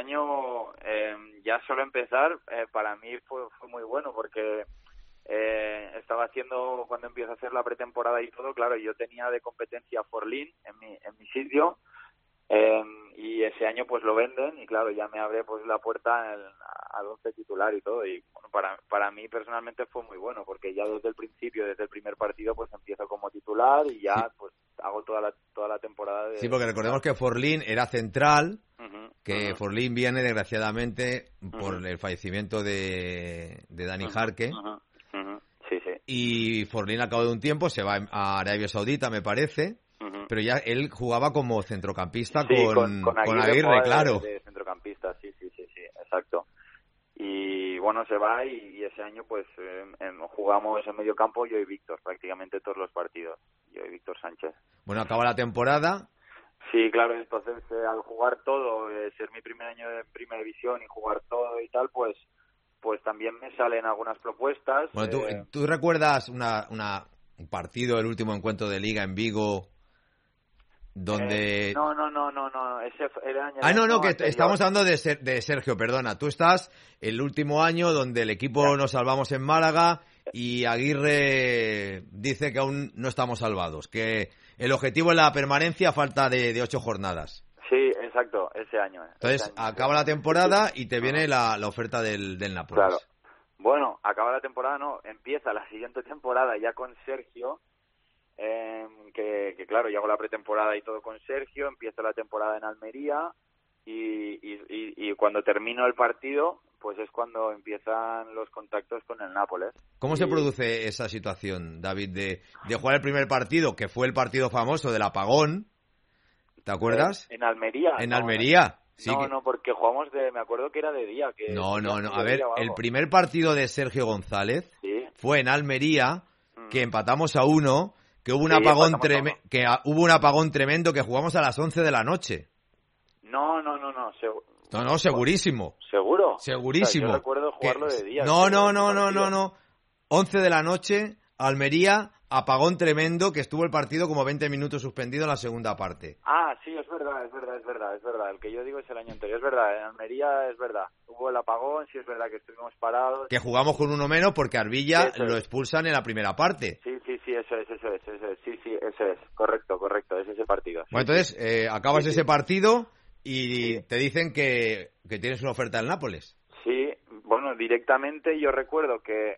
H: ya solo empezar para mí fue muy bueno porque estaba haciendo, cuando empiezo a hacer la pretemporada y todo, claro, yo tenía de competencia Forlín en mi sitio, y ese año pues lo venden y claro, ya me abre pues la puerta al 11 titular y todo, y bueno, para mí personalmente fue muy bueno porque ya desde el principio, desde el primer partido pues empiezo como titular y ya pues hago toda la temporada
A: Sí, porque recordemos que Forlín era central,
H: uh-huh.
A: Forlín viene desgraciadamente por el fallecimiento de Dani Jarque.
H: Sí.
A: Y Forlín al cabo de un tiempo se va a Arabia Saudita, me parece, pero ya él jugaba como centrocampista con Aguirre, claro.
H: De centrocampista, sí, exacto. Y bueno, se va y ese año pues jugamos en medio campo yo y Víctor, prácticamente todos los partidos, yo y Víctor Sánchez.
A: Bueno, acaba la temporada.
H: Sí, claro, entonces al jugar todo, ser mi primer año de primera división y jugar todo y tal, pues también me salen algunas propuestas.
A: Bueno, ¿tú recuerdas un partido, el último encuentro de Liga en Vigo, donde...
H: No, ese era el
A: año... no, que
H: anterior.
A: estamos hablando de Sergio, perdona. Tú estás el último año donde el equipo nos salvamos en Málaga y Aguirre dice que aún no estamos salvados, que el objetivo es la permanencia a falta de 8 jornadas.
H: Sí, exacto, ese año.
A: Entonces, acaba la temporada y te viene la oferta del Nápoles.
H: Claro. Bueno, acaba la temporada, no, empieza la siguiente temporada ya con Sergio, que claro, ya hago la pretemporada y todo con Sergio, empieza la temporada en Almería y cuando termino el partido, pues es cuando empiezan los contactos con el Nápoles.
A: ¿Cómo se produce esa situación, David, de jugar el primer partido, que fue el partido famoso del apagón? ¿Te acuerdas?
H: En Almería.
A: En Almería. Sí,
H: no, porque jugamos me acuerdo que era de día.
A: No. A ver, el primer partido de Sergio González fue en Almería, que empatamos a 1, que hubo un apagón tremendo, que jugamos a las 11 de la noche.
H: No.
A: No, segurísimo.
H: ¿Seguro?
A: Segurísimo.
H: O sea, yo recuerdo jugarlo de día.
A: No. 11 de la noche, Almería, apagón tremendo, que estuvo el partido como 20 minutos suspendido en la segunda parte.
H: Ah, sí, es verdad. El que yo digo es el año anterior, es verdad. En Almería es verdad. Hubo el apagón, sí es verdad que estuvimos parados.
A: Que jugamos con uno menos porque Arbilla lo expulsan en la primera parte.
H: Sí, eso es. Sí, eso es. Correcto, es ese partido.
A: Bueno, entonces, acabas ese partido y te dicen que tienes una oferta del Nápoles.
H: Sí, bueno, directamente yo recuerdo que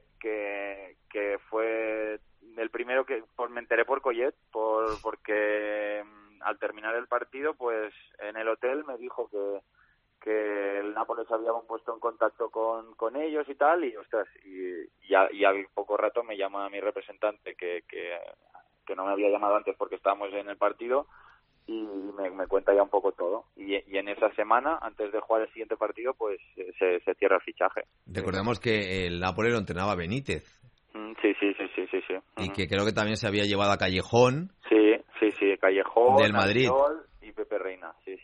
H: fue el primero que me enteré por Collet, porque al terminar el partido, pues en el hotel me dijo que el Nápoles había puesto en contacto con ellos y tal, y ostras, y al poco rato me llama mi representante que no me había llamado antes porque estábamos en el partido, y me cuenta ya un poco todo. Y en esa semana, antes de jugar el siguiente partido, pues se cierra el fichaje.
A: Recordemos que el Nápoles lo entrenaba Benítez.
H: Sí.
A: Y que creo que también se había llevado a Callejón.
H: Sí, Callejón,
A: del Madrid.
H: Y Pepe Reina, sí.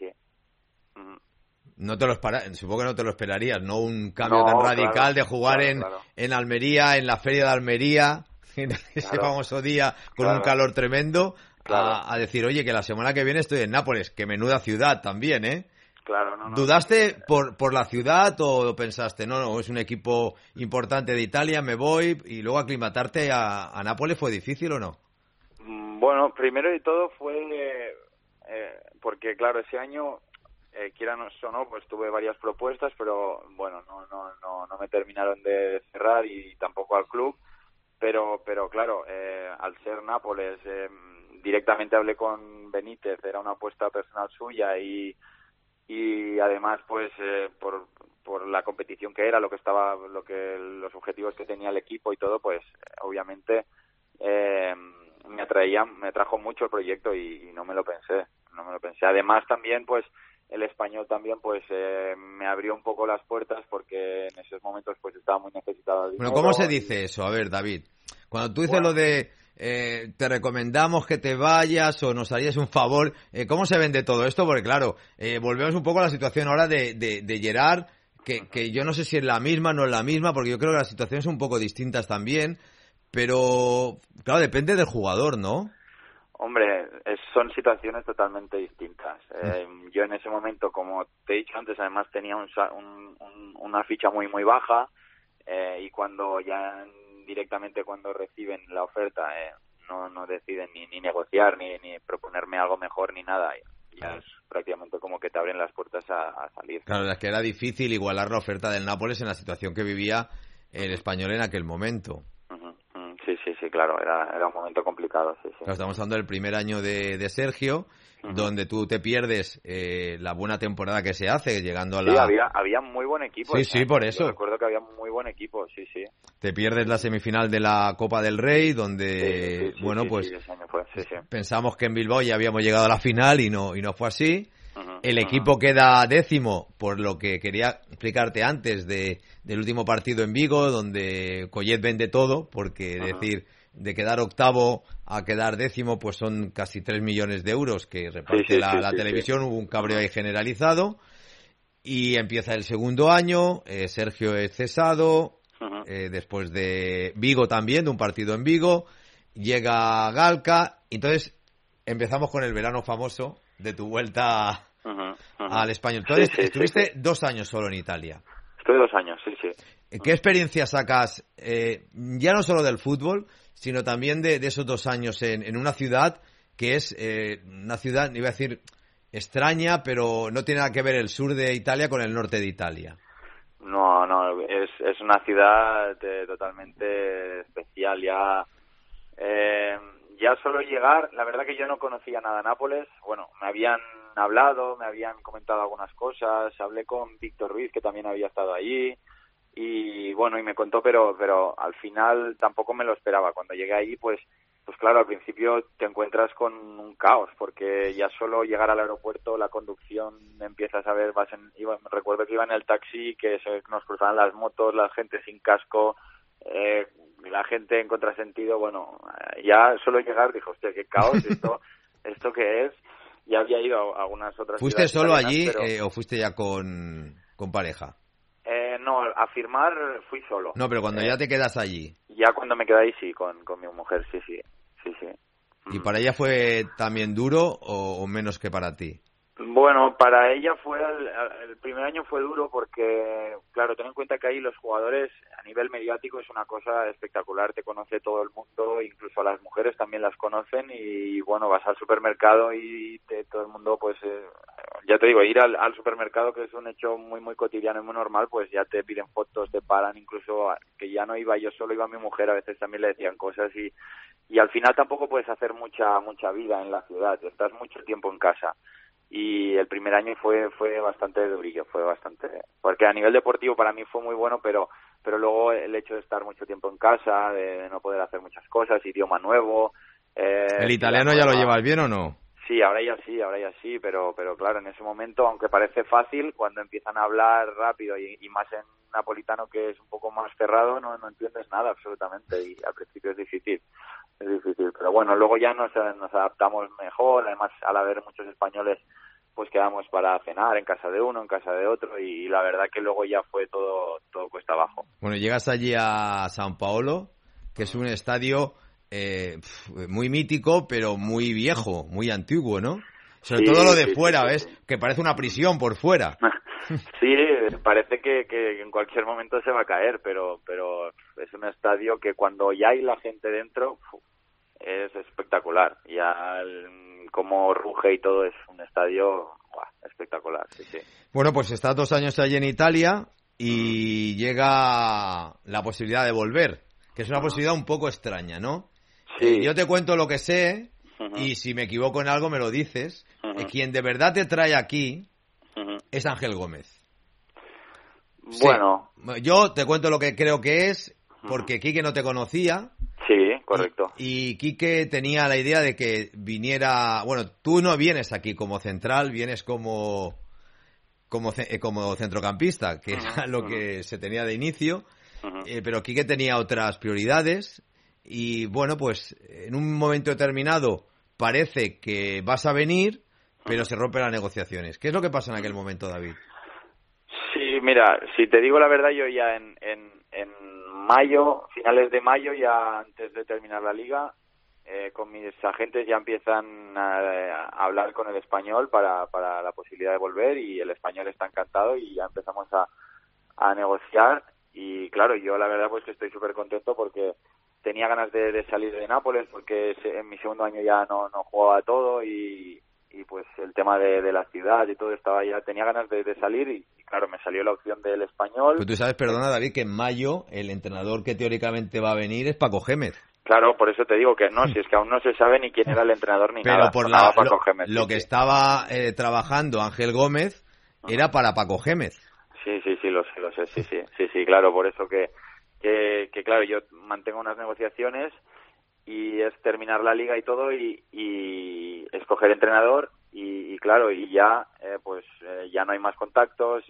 A: No te supongo que no te lo esperarías, ¿no? Un cambio tan radical de jugar en Almería, en la feria de Almería, en ese famoso día con un calor tremendo, a decir, oye, que la semana que viene estoy en Nápoles, que menuda ciudad también, ¿eh?
H: Claro, no.
A: ¿Dudaste por la ciudad o pensaste, no, es un equipo importante de Italia, me voy, y luego aclimatarte a Nápoles fue difícil o no?
H: Bueno, primero de todo fue porque, claro, ese año, quieran o no, pues tuve varias propuestas, pero bueno, no me terminaron de cerrar y tampoco al club, pero claro, al ser Nápoles, directamente hablé con Benítez, era una apuesta personal suya y además pues por la competición que era, los objetivos que tenía el equipo y todo, pues obviamente me atrajo mucho el proyecto y no me lo pensé. Además también pues el español también pues me abrió un poco las puertas porque en esos momentos pues estaba muy necesitado de dinero.
A: Bueno, ¿cómo se dice eso? A ver, David, cuando tú dices lo de te recomendamos que te vayas o nos harías un favor, ¿cómo se vende todo esto? Porque claro, volvemos un poco a la situación ahora de Gerard, que yo no sé si es la misma o no es la misma, porque yo creo que las situaciones son un poco distintas también, pero claro, depende del jugador, ¿no?
H: Hombre, son situaciones totalmente distintas. Yo en ese momento, como te he dicho antes, además tenía una ficha muy muy baja, y cuando ya directamente cuando reciben la oferta no deciden ni negociar ni proponerme algo mejor ni nada. Ya es prácticamente como que te abren las puertas a salir.
A: Claro, es que era difícil igualar la oferta del Nápoles en la situación que vivía el Español en aquel momento.
H: Sí, claro, era un momento complicado, sí.
A: Claro, estamos hablando del primer año de Sergio, donde tú te pierdes la buena temporada que se hace, llegando a la...
H: Sí, había muy buen equipo.
A: Sí, por eso.
H: Yo recuerdo que había muy buen equipo, sí.
A: Te pierdes la semifinal de la Copa del Rey, donde,
H: ese año fue, sí.
A: Pensamos que en Bilbao ya habíamos llegado a la final y no fue así. El equipo queda 10º, por lo que quería explicarte antes del último partido en Vigo, donde Collet vende todo, porque decir, de quedar 8º a quedar 10º, pues son casi 3 millones de euros que reparte la televisión. Hubo un cabreo ahí generalizado, y empieza el segundo año, Sergio es cesado, después de Vigo también, de un partido en Vigo, llega Galca, entonces empezamos con el verano famoso de tu vuelta al Español. Entonces, estuviste 2 años solo en Italia.
H: Estuve 2 años, sí.
A: ¿Qué experiencia sacas, ya no solo del fútbol, sino también de esos 2 años en una ciudad que es una ciudad, iba a decir, extraña, pero no tiene nada que ver el sur de Italia con el norte de Italia?
H: No, es una ciudad totalmente especial. Ya solo llegar, la verdad que yo no conocía nada de Nápoles. Bueno, me habían hablado, me habían comentado algunas cosas, hablé con Víctor Ruiz, que también había estado allí, y bueno, y me contó, pero al final tampoco me lo esperaba. Cuando llegué allí, pues claro, al principio te encuentras con un caos, porque ya solo llegar al aeropuerto, la conducción, empiezas a ver, recuerdo que iba en el taxi, que nos cruzaban las motos, la gente sin casco, la gente en contrasentido. Bueno, ya solo llegar dije, hostia, qué caos, esto qué es. Ya había ido a algunas otras
A: ¿Fuiste solo allí
H: pero...
A: o fuiste ya con pareja?
H: No, a firmar fui solo.
A: No, pero cuando ya te quedas allí.
H: Ya cuando me quedé ahí sí, con mi mujer, sí.
A: ¿Y para ella fue también duro o menos que para ti?
H: Bueno, para ella el primer año fue duro porque, claro, ten en cuenta que ahí los jugadores a nivel mediático es una cosa espectacular, te conoce todo el mundo, incluso a las mujeres también las conocen, y bueno, vas al supermercado y todo el mundo, pues ya te digo, ir al supermercado, que es un hecho muy muy cotidiano y muy normal, pues ya te piden fotos, te paran, incluso que ya no iba yo solo, iba mi mujer, a veces también le decían cosas, y al final tampoco puedes hacer mucha vida en la ciudad, estás mucho tiempo en casa. Y el primer año fue bastante durillo, porque a nivel deportivo para mí fue muy bueno, pero luego el hecho de estar mucho tiempo en casa, de no poder hacer muchas cosas, idioma nuevo.
A: ¿El italiano ya lo llevas bien o no?
H: Sí, ahora ya sí, pero claro, en ese momento, aunque parece fácil, cuando empiezan a hablar rápido y más en napolitano, que es un poco más cerrado, no entiendes nada absolutamente, y al principio es difícil, pero bueno, luego ya nos adaptamos mejor. Además, al haber muchos españoles, pues quedamos para cenar en casa de uno, en casa de otro, y la verdad que luego ya fue todo cuesta abajo.
A: Bueno, llegas allí a San Paolo, que es un estadio muy mítico, pero muy viejo, muy antiguo, ¿no? Sobre todo lo de fuera, ¿ves? Que parece una prisión por fuera.
H: Sí, parece que en cualquier momento se va a caer, pero es un estadio que cuando ya hay la gente dentro es espectacular. Ya cómo ruge y todo, es un estadio espectacular, sí.
A: Bueno, pues estás 2 años allí en Italia y llega la posibilidad de volver, que es una posibilidad un poco extraña, ¿no?
H: Sí.
A: Yo te cuento lo que sé y si me equivoco en algo me lo dices. Quien de verdad te trae aquí es Ángel Gómez.
H: Bueno.
A: Sí. Yo te cuento lo que creo que es, porque Quique no te conocía.
H: Sí, correcto.
A: Y Quique tenía la idea de que viniera... Bueno, tú no vienes aquí como central, vienes como centrocampista, que era lo que se tenía de inicio. Pero Quique tenía otras prioridades. Y bueno, pues en un momento determinado parece que vas a venir, pero se rompen las negociaciones. ¿Qué es lo que pasa en aquel momento, David?
H: Sí, mira, si te digo la verdad, yo ya en mayo, finales de mayo, ya antes de terminar la liga, con mis agentes ya empiezan a hablar con el Español para la posibilidad de volver, y el Español está encantado y ya empezamos a negociar. Y claro, yo la verdad pues que estoy súper contento porque tenía ganas de salir de Nápoles, porque en mi segundo año ya no jugaba todo, y pues el tema de la ciudad y todo estaba ya, tenía ganas de salir, y claro, me salió la opción del Español.
A: Pero tú sabes, perdona David, que en mayo el entrenador que teóricamente va a venir es Paco Gémez.
H: Claro, por eso te digo que no, si es que aún no se sabe ni quién era el entrenador ni
A: pero
H: nada.
A: Pero
H: Paco Gémez,
A: lo que estaba trabajando Ángel Gómez era para Paco Gémez.
H: Sí, lo sé, sí, claro, por eso que claro, yo mantengo unas negociaciones y es terminar la liga y todo, y escoger entrenador, y claro, y ya pues ya no hay más contactos,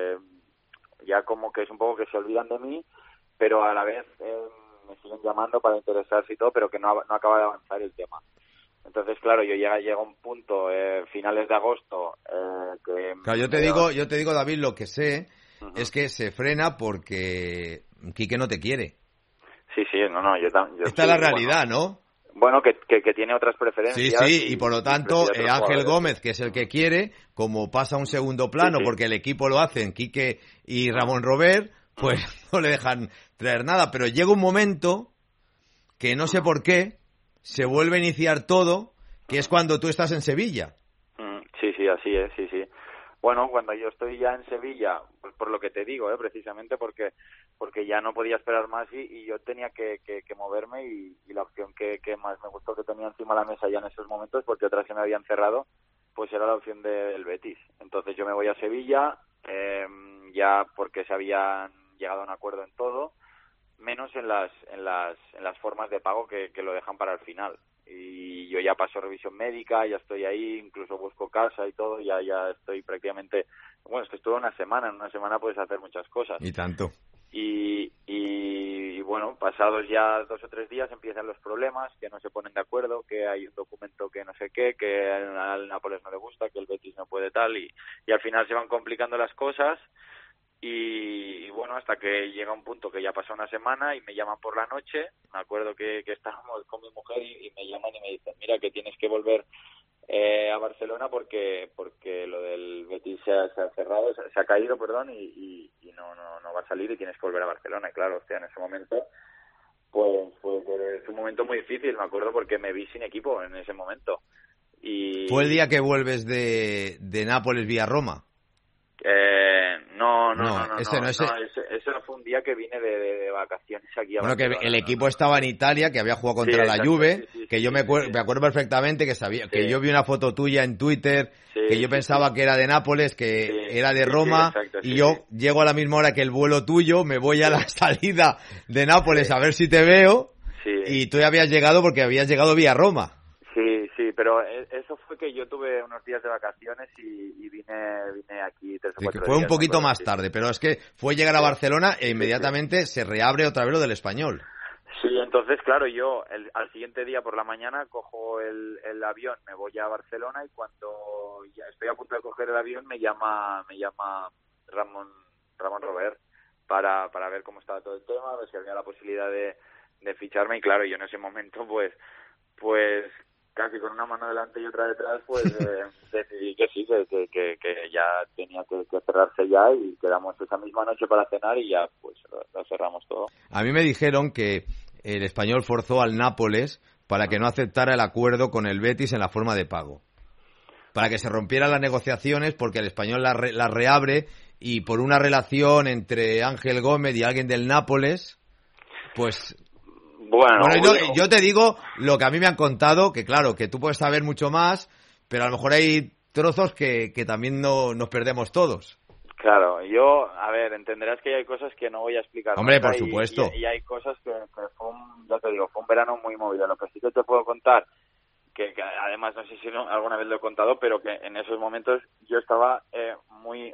H: ya como que es un poco que se olvidan de mí, pero a la vez me siguen llamando para interesarse y todo, pero que no acaba de avanzar el tema. Entonces, claro, yo llega a un punto, finales de agosto, que...
A: Claro, yo te digo, David, lo que sé es que se frena porque Quique no te quiere.
H: Sí, no, yo
A: esta es la realidad, ¿no?
H: Bueno, que tiene otras preferencias.
A: Sí, y por lo tanto, Ángel Gómez, que es el que quiere, como pasa a un segundo plano, porque el equipo lo hacen Quique y Ramón Robert, pues no le dejan traer nada. Pero llega un momento que no sé por qué se vuelve a iniciar todo, que es cuando tú estás en Sevilla.
H: Sí, así es, sí. Bueno, cuando yo estoy ya en Sevilla, pues por lo que te digo, precisamente porque ya no podía esperar más, y yo tenía que moverme, y la opción que más me gustó que tenía encima de la mesa ya en esos momentos, porque otras se me habían cerrado, pues era la opción del Betis. Entonces yo me voy a Sevilla, ya porque se habían llegado a un acuerdo en todo, menos en las formas de pago que lo dejan para el final. Y yo ya paso revisión médica, ya estoy ahí, incluso busco casa y todo, ya estoy prácticamente... Bueno, es que estuve una semana, en una semana puedes hacer muchas cosas.
A: Y tanto.
H: Y bueno, pasados ya 2 o 3 días empiezan los problemas, que no se ponen de acuerdo, que hay un documento que no sé qué, que al Nápoles no le gusta, que el Betis no puede tal, y al final se van complicando las cosas. Y bueno, hasta que llega un punto que ya pasa una semana y me llaman por la noche. Me acuerdo que estábamos con mi mujer y me llaman y me dicen, mira, que tienes que volver a Barcelona porque lo del Betis se ha cerrado, se ha caído, perdón, y no va a salir, y tienes que volver a Barcelona. Y claro, en ese momento pues es un momento muy difícil, me acuerdo, porque me vi sin equipo en ese momento. Y
A: ¿fue el día que vuelves de Nápoles vía Roma?
H: No, ese fue un día que vine de vacaciones aquí a Barcelona.
A: Que el equipo estaba en Italia, que había jugado contra la Juve, que yo me acuerdo perfectamente que yo vi una foto tuya en Twitter, que yo pensaba que era de Nápoles, que era de Roma, y yo llego a la misma hora que el vuelo tuyo, me voy a la salida de Nápoles a ver si te veo, y tú ya habías llegado porque habías llegado vía Roma.
H: Sí, pero eso fue que yo tuve unos días de vacaciones y vine aquí 3 o 4 días.
A: Fue un poquito más tarde, pero es que fue llegar a Barcelona e inmediatamente se reabre otra vez lo del Español.
H: Sí, entonces, claro, yo al siguiente día por la mañana cojo el avión, me voy a Barcelona, y cuando ya estoy a punto de coger el avión me llama Ramón Robert para ver cómo estaba todo el tema, a ver si había la posibilidad de ficharme, y claro, yo en ese momento pues casi con una mano delante y otra detrás, pues decidí que sí, que ya tenía que cerrarse ya, y quedamos esa misma noche para cenar y ya pues lo cerramos todo.
A: A mí me dijeron que el Español forzó al Nápoles para que no aceptara el acuerdo con el Betis en la forma de pago, para que se rompieran las negociaciones, porque el Español las reabre, y por una relación entre Ángel Gómez y alguien del Nápoles, pues... Bueno, yo te digo lo que a mí me han contado, que claro, que tú puedes saber mucho más, pero a lo mejor hay trozos que también nos perdemos todos.
H: Claro, a ver, entenderás que hay cosas que no voy a explicar.
A: Hombre, por supuesto.
H: Y hay cosas que fue un verano muy movido. Lo que sí que te puedo contar, que además no sé si alguna vez lo he contado, pero que en esos momentos yo estaba muy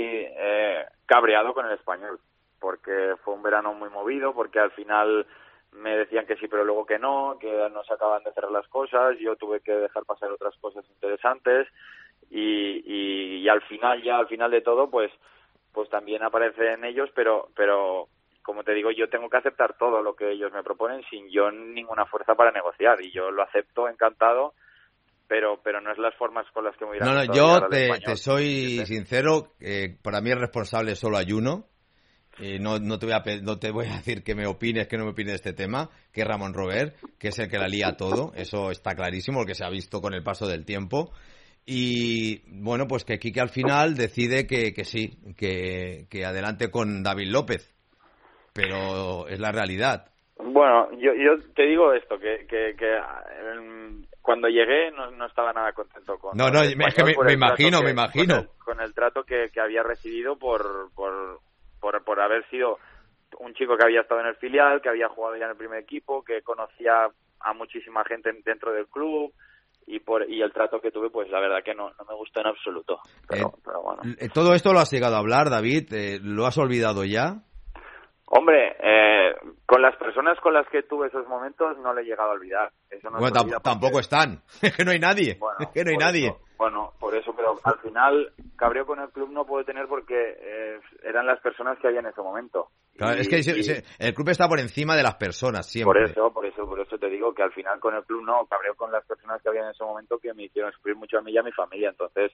H: cabreado con el Español, porque fue un verano muy movido, porque al final me decían que sí, pero luego que no se acaban de cerrar las cosas, yo tuve que dejar pasar otras cosas interesantes, y al final de todo, pues pues también aparece en ellos, pero como te digo, yo tengo que aceptar todo lo que ellos me proponen sin yo ninguna fuerza para negociar, y yo lo acepto encantado, pero no es las formas con las que me hubiera gustado
A: yo
H: llegar al
A: te
H: Español.
A: soy sincero, para mí el responsable solo hay uno. No te voy a decir que me opines, que no me opines de este tema, que es Ramón Robert, que es el que la lía todo, eso está clarísimo, porque se ha visto con el paso del tiempo. Y bueno, pues que Quique al final decide que sí, que adelante con David López, pero es la realidad.
H: Bueno, yo te digo esto, que cuando llegué no estaba nada contento con...
A: No, es que me imagino.
H: Con el trato que había recibido por haber sido un chico que había estado en el filial, que había jugado ya en el primer equipo, que conocía a muchísima gente dentro del club, y el trato que tuve, pues la verdad que no me gustó en absoluto. Pero bueno.
A: ¿Todo esto lo has llegado a hablar, David? ¿Lo has olvidado ya?
H: Hombre, con las personas con las que tuve esos momentos no le he llegado a olvidar. Eso no
A: bueno, tampoco están. Es que no hay nadie.
H: Bueno,
A: es que no hay nadie.
H: Eso, bueno, por eso, pero al final cabreo con el club no puedo tener porque eran las personas que había en ese momento.
A: Claro, es que el club está por encima de las personas siempre.
H: Por eso te digo que al final con el club no, cabreo con las personas que había en ese momento, que me hicieron sufrir mucho a mí y a mi familia. Entonces,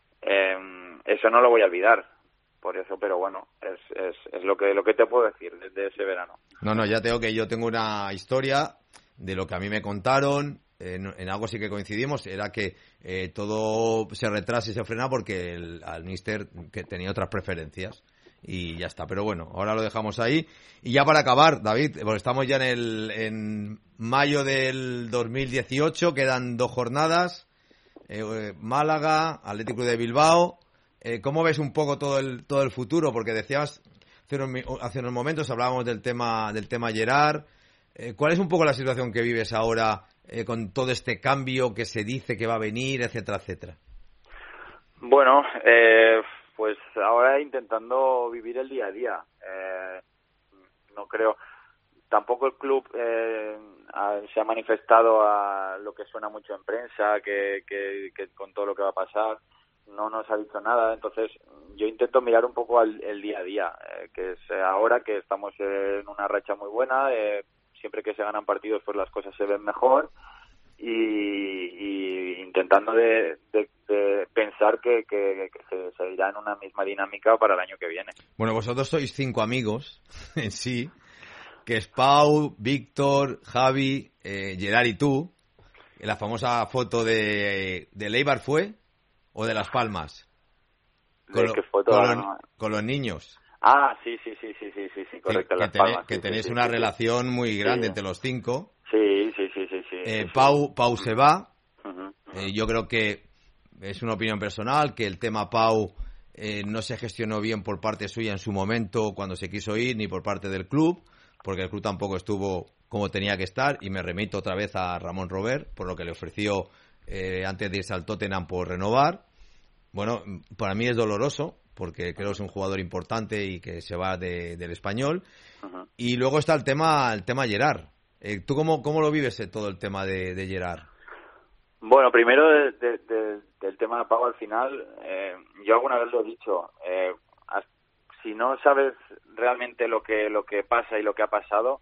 H: eso no lo voy a olvidar. Por eso, pero bueno, es lo que te puedo decir desde ese verano.
A: No, ya yo tengo una historia de lo que a mí me contaron. En algo sí que coincidimos, era que todo se retrasa y se frena porque al míster que tenía otras preferencias, y ya está. Pero bueno, ahora lo dejamos ahí. Y ya para acabar, David, porque estamos ya en mayo del 2018, quedan 2 jornadas, Málaga, Atlético de Bilbao. ¿Cómo ves un poco todo el futuro? Porque decías hace unos momentos, hablábamos del tema Gerard. ¿Cuál es un poco la situación que vives ahora con todo este cambio que se dice que va a venir, etcétera, etcétera?
H: Bueno, pues ahora intentando vivir el día a día. No creo... Tampoco el club se ha manifestado a lo que suena mucho en prensa, que con todo lo que va a pasar. No nos ha dicho nada, entonces yo intento mirar un poco el día a día, que es ahora que estamos en una racha muy buena, siempre que se ganan partidos pues las cosas se ven mejor, y intentando de pensar que se irá en una misma dinámica para el año que viene.
A: Bueno, vosotros sois 5 amigos en sí, que es Pau, Víctor, Javi, Gerard y tú. La famosa foto de Eibar fue... ¿O de Las Palmas?
H: ¿Qué foto?
A: Con los niños.
H: Ah, sí, correcto.
A: Las Palmas. Que tenéis una relación muy grande entre los 5.
H: Sí.
A: Pau se va.
H: Uh-huh.
A: Yo creo que es una opinión personal, que el tema Pau no se gestionó bien por parte suya en su momento cuando se quiso ir, ni por parte del club, porque el club tampoco estuvo como tenía que estar, y me remito otra vez a Ramón Robert, por lo que le ofreció antes de irse al Tottenham por renovar. Bueno, para mí es doloroso, porque creo que es un jugador importante y que se va del Español.
H: Uh-huh.
A: Y luego está el tema Gerard. ¿Tú cómo lo vives todo el tema de Gerard?
H: Bueno, primero del tema de Pau al final, yo alguna vez lo he dicho, si no sabes realmente lo que pasa y lo que ha pasado,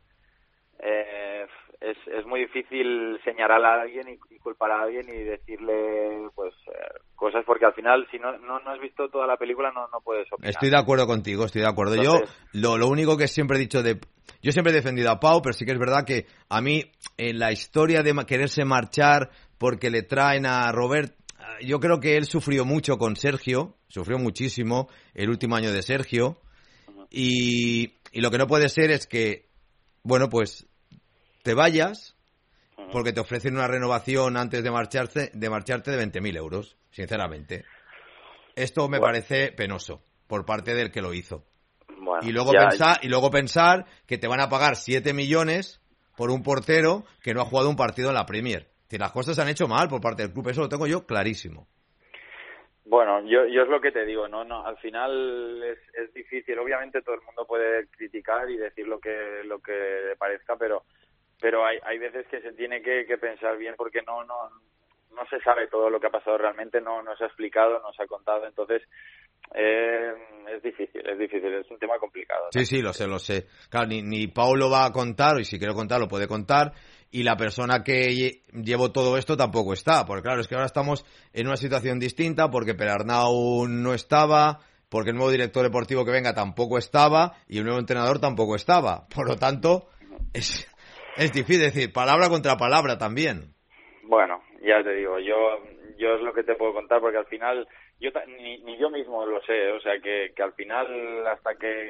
H: es muy difícil señalar a alguien y culpar a alguien y decirle pues cosas, porque al final si no has visto toda la película no puedes opinar.
A: Estoy de acuerdo contigo, Entonces, yo lo único que siempre he dicho yo siempre he defendido a Pau, pero sí que es verdad que a mí en la historia de quererse marchar porque le traen a Robert, yo creo que él sufrió mucho con Sergio, sufrió muchísimo el último año de Sergio.
H: Uh-huh.
A: Y lo que no puede ser es que, bueno, pues te vayas porque te ofrecen una renovación antes de marcharte de 20.000 euros, sinceramente. Esto me parece penoso por parte del que lo hizo.
H: Bueno,
A: y luego pensar que te van a pagar 7 millones por un portero que no ha jugado un partido en la Premier. Si las cosas se han hecho mal por parte del club, eso lo tengo yo clarísimo.
H: Bueno, yo es lo que te digo, no, al final es difícil. Obviamente todo el mundo puede criticar y decir lo que le parezca, pero hay veces que se tiene que pensar bien, porque no se sabe todo lo que ha pasado realmente, no se ha explicado, no se ha contado. Entonces Es difícil, es un tema complicado, ¿no?
A: Sí, lo sé. Claro, ni Pau lo va a contar, y si quiero contar lo puede contar, y la persona que llevó todo esto tampoco está, porque claro, es que ahora estamos en una situación distinta, porque Perarnau no estaba, porque el nuevo director deportivo que venga tampoco estaba, y el nuevo entrenador tampoco estaba. Por lo tanto, es difícil decir, palabra contra palabra también.
H: Bueno, ya te digo, yo es lo que te puedo contar, porque al final ni yo mismo lo sé, o sea que al final hasta que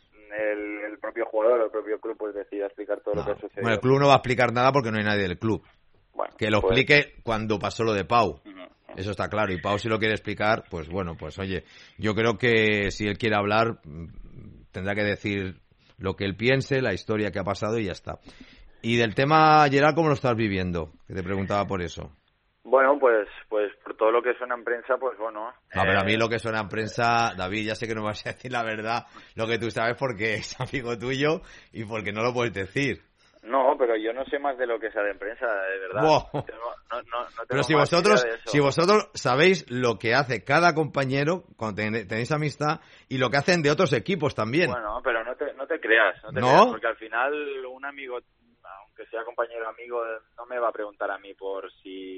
H: el propio jugador, el propio club pues decida explicar todo lo que ha sucedido.
A: Bueno, el club no va a explicar nada porque no hay nadie del club.
H: Bueno,
A: que lo
H: pues
A: explique cuando pasó lo de Pau. Eso está claro. Y Pau, si lo quiere explicar, pues bueno, pues oye, yo creo que si él quiere hablar, tendrá que decir lo que él piense, la historia que ha pasado y ya está. Y del tema, Gerard, ¿cómo lo estás viviendo? Que te preguntaba por eso.
H: Bueno, pues por todo lo que suena en prensa, pues bueno.
A: No, pero a mí lo que suena en prensa, David, ya sé que no vas a decir la verdad, lo que tú sabes porque es amigo tuyo y porque no lo puedes decir.
H: No, pero yo no sé más de lo que sale en prensa, de verdad.
A: Wow.
H: No tengo
A: Pero si
H: más idea de eso.
A: vosotros sabéis lo que hace cada compañero cuando tenéis amistad y lo que hacen de otros equipos también.
H: Bueno, pero no te creas,
A: ¿No?
H: creas, porque al final un amigo, aunque sea compañero amigo, no me va a preguntar a mí por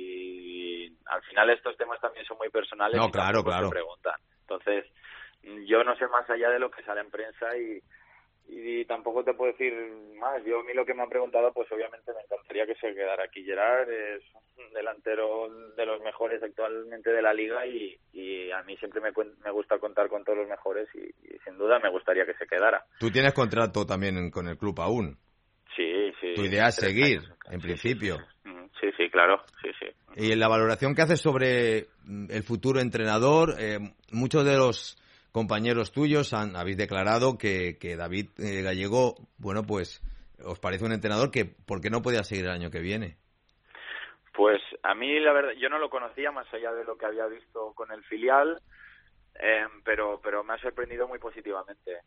H: si... Al final estos temas también son muy personales.
A: No,
H: y
A: claro.
H: se preguntan. Entonces, yo no sé más allá de lo que sale en prensa y tampoco te puedo decir más. Yo a mí lo que me han preguntado, pues obviamente me encantaría que se quedara aquí. Gerard es un delantero de los mejores actualmente de la liga y a mí siempre me gusta contar con todos los mejores y sin duda me gustaría que se quedara.
A: Tú tienes contrato también con el club aún.
H: Sí.
A: Tu idea es seguir, en
H: Sí,
A: principio.
H: Sí, claro, sí.
A: Y en la valoración que haces sobre el futuro entrenador, muchos de los compañeros tuyos habéis declarado que David Gallego, bueno, pues os parece un entrenador que ¿por qué no podía seguir el año que viene?
H: Pues a mí la verdad, yo no lo conocía más allá de lo que había visto con el filial, pero me ha sorprendido muy positivamente.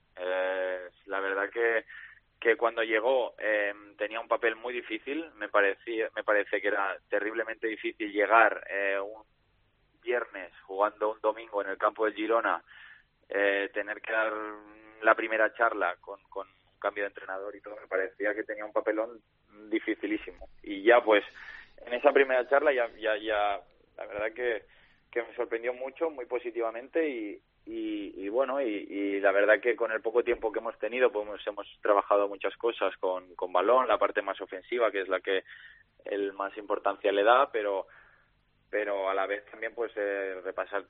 H: La verdad que cuando llegó tenía un papel muy difícil. Me parece que era terriblemente difícil llegar un viernes jugando un domingo en el campo del Girona, tener que dar la primera charla con un cambio de entrenador y todo. Me parecía que tenía un papelón dificilísimo. Y ya pues en esa primera charla ya la verdad que me sorprendió mucho, muy positivamente y bueno, y la verdad que con el poco tiempo que hemos tenido pues hemos trabajado muchas cosas con balón, la parte más ofensiva, que es la que el más importancia le da, pero a la vez también pues repasar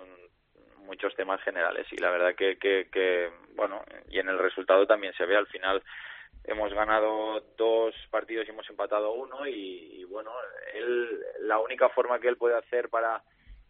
H: muchos temas generales. Y la verdad que bueno, y en el resultado también se ve. Al final hemos ganado 2 partidos y hemos empatado 1 y bueno, la única forma que él puede hacer para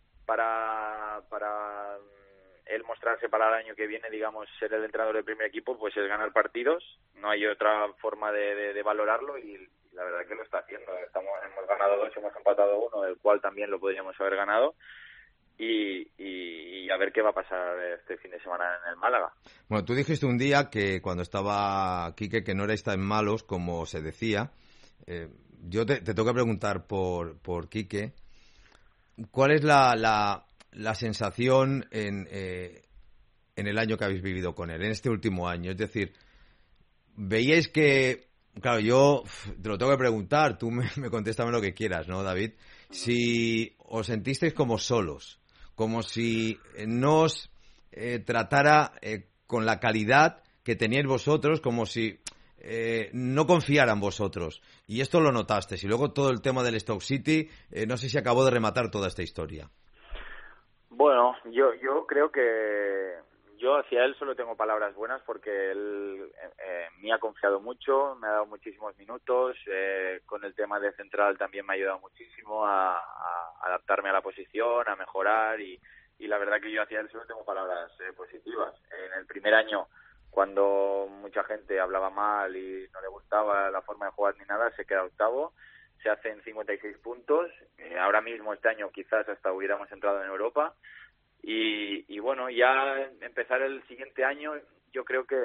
H: él mostrarse para el año que viene, digamos, ser el entrenador del primer equipo, pues es ganar partidos. No hay otra forma de valorarlo y la verdad que lo está haciendo. Hemos ganado 2 y hemos empatado 1, el cual también lo podríamos haber ganado. Y a ver qué va a pasar este fin de semana en el Málaga.
A: Bueno, tú dijiste un día que cuando estaba Quique que no erais tan malos como se decía. Yo te tengo que preguntar por Quique, ¿cuál es la sensación en el año que habéis vivido con él, en este último año? Es decir, veíais que, claro, yo te lo tengo que preguntar, tú me contéstame lo que quieras, ¿no, David? Si os sentisteis como solos, como si no os tratara con la calidad que teníais vosotros, como si no confiaran vosotros. Y esto lo notaste. Y luego todo el tema del Stoke City, no sé si acabó de rematar toda esta historia.
H: Bueno, yo creo que yo hacia él solo tengo palabras buenas porque él me ha confiado mucho, me ha dado muchísimos minutos, con el tema de central también me ha ayudado muchísimo a adaptarme a la posición, a mejorar y la verdad que yo hacia él solo tengo palabras positivas. En el primer año, cuando mucha gente hablaba mal y no le gustaba la forma de jugar ni nada, se queda octavo, se hacen 56 puntos, ahora mismo este año quizás hasta hubiéramos entrado en Europa. Y bueno, ya empezar el siguiente año, yo creo que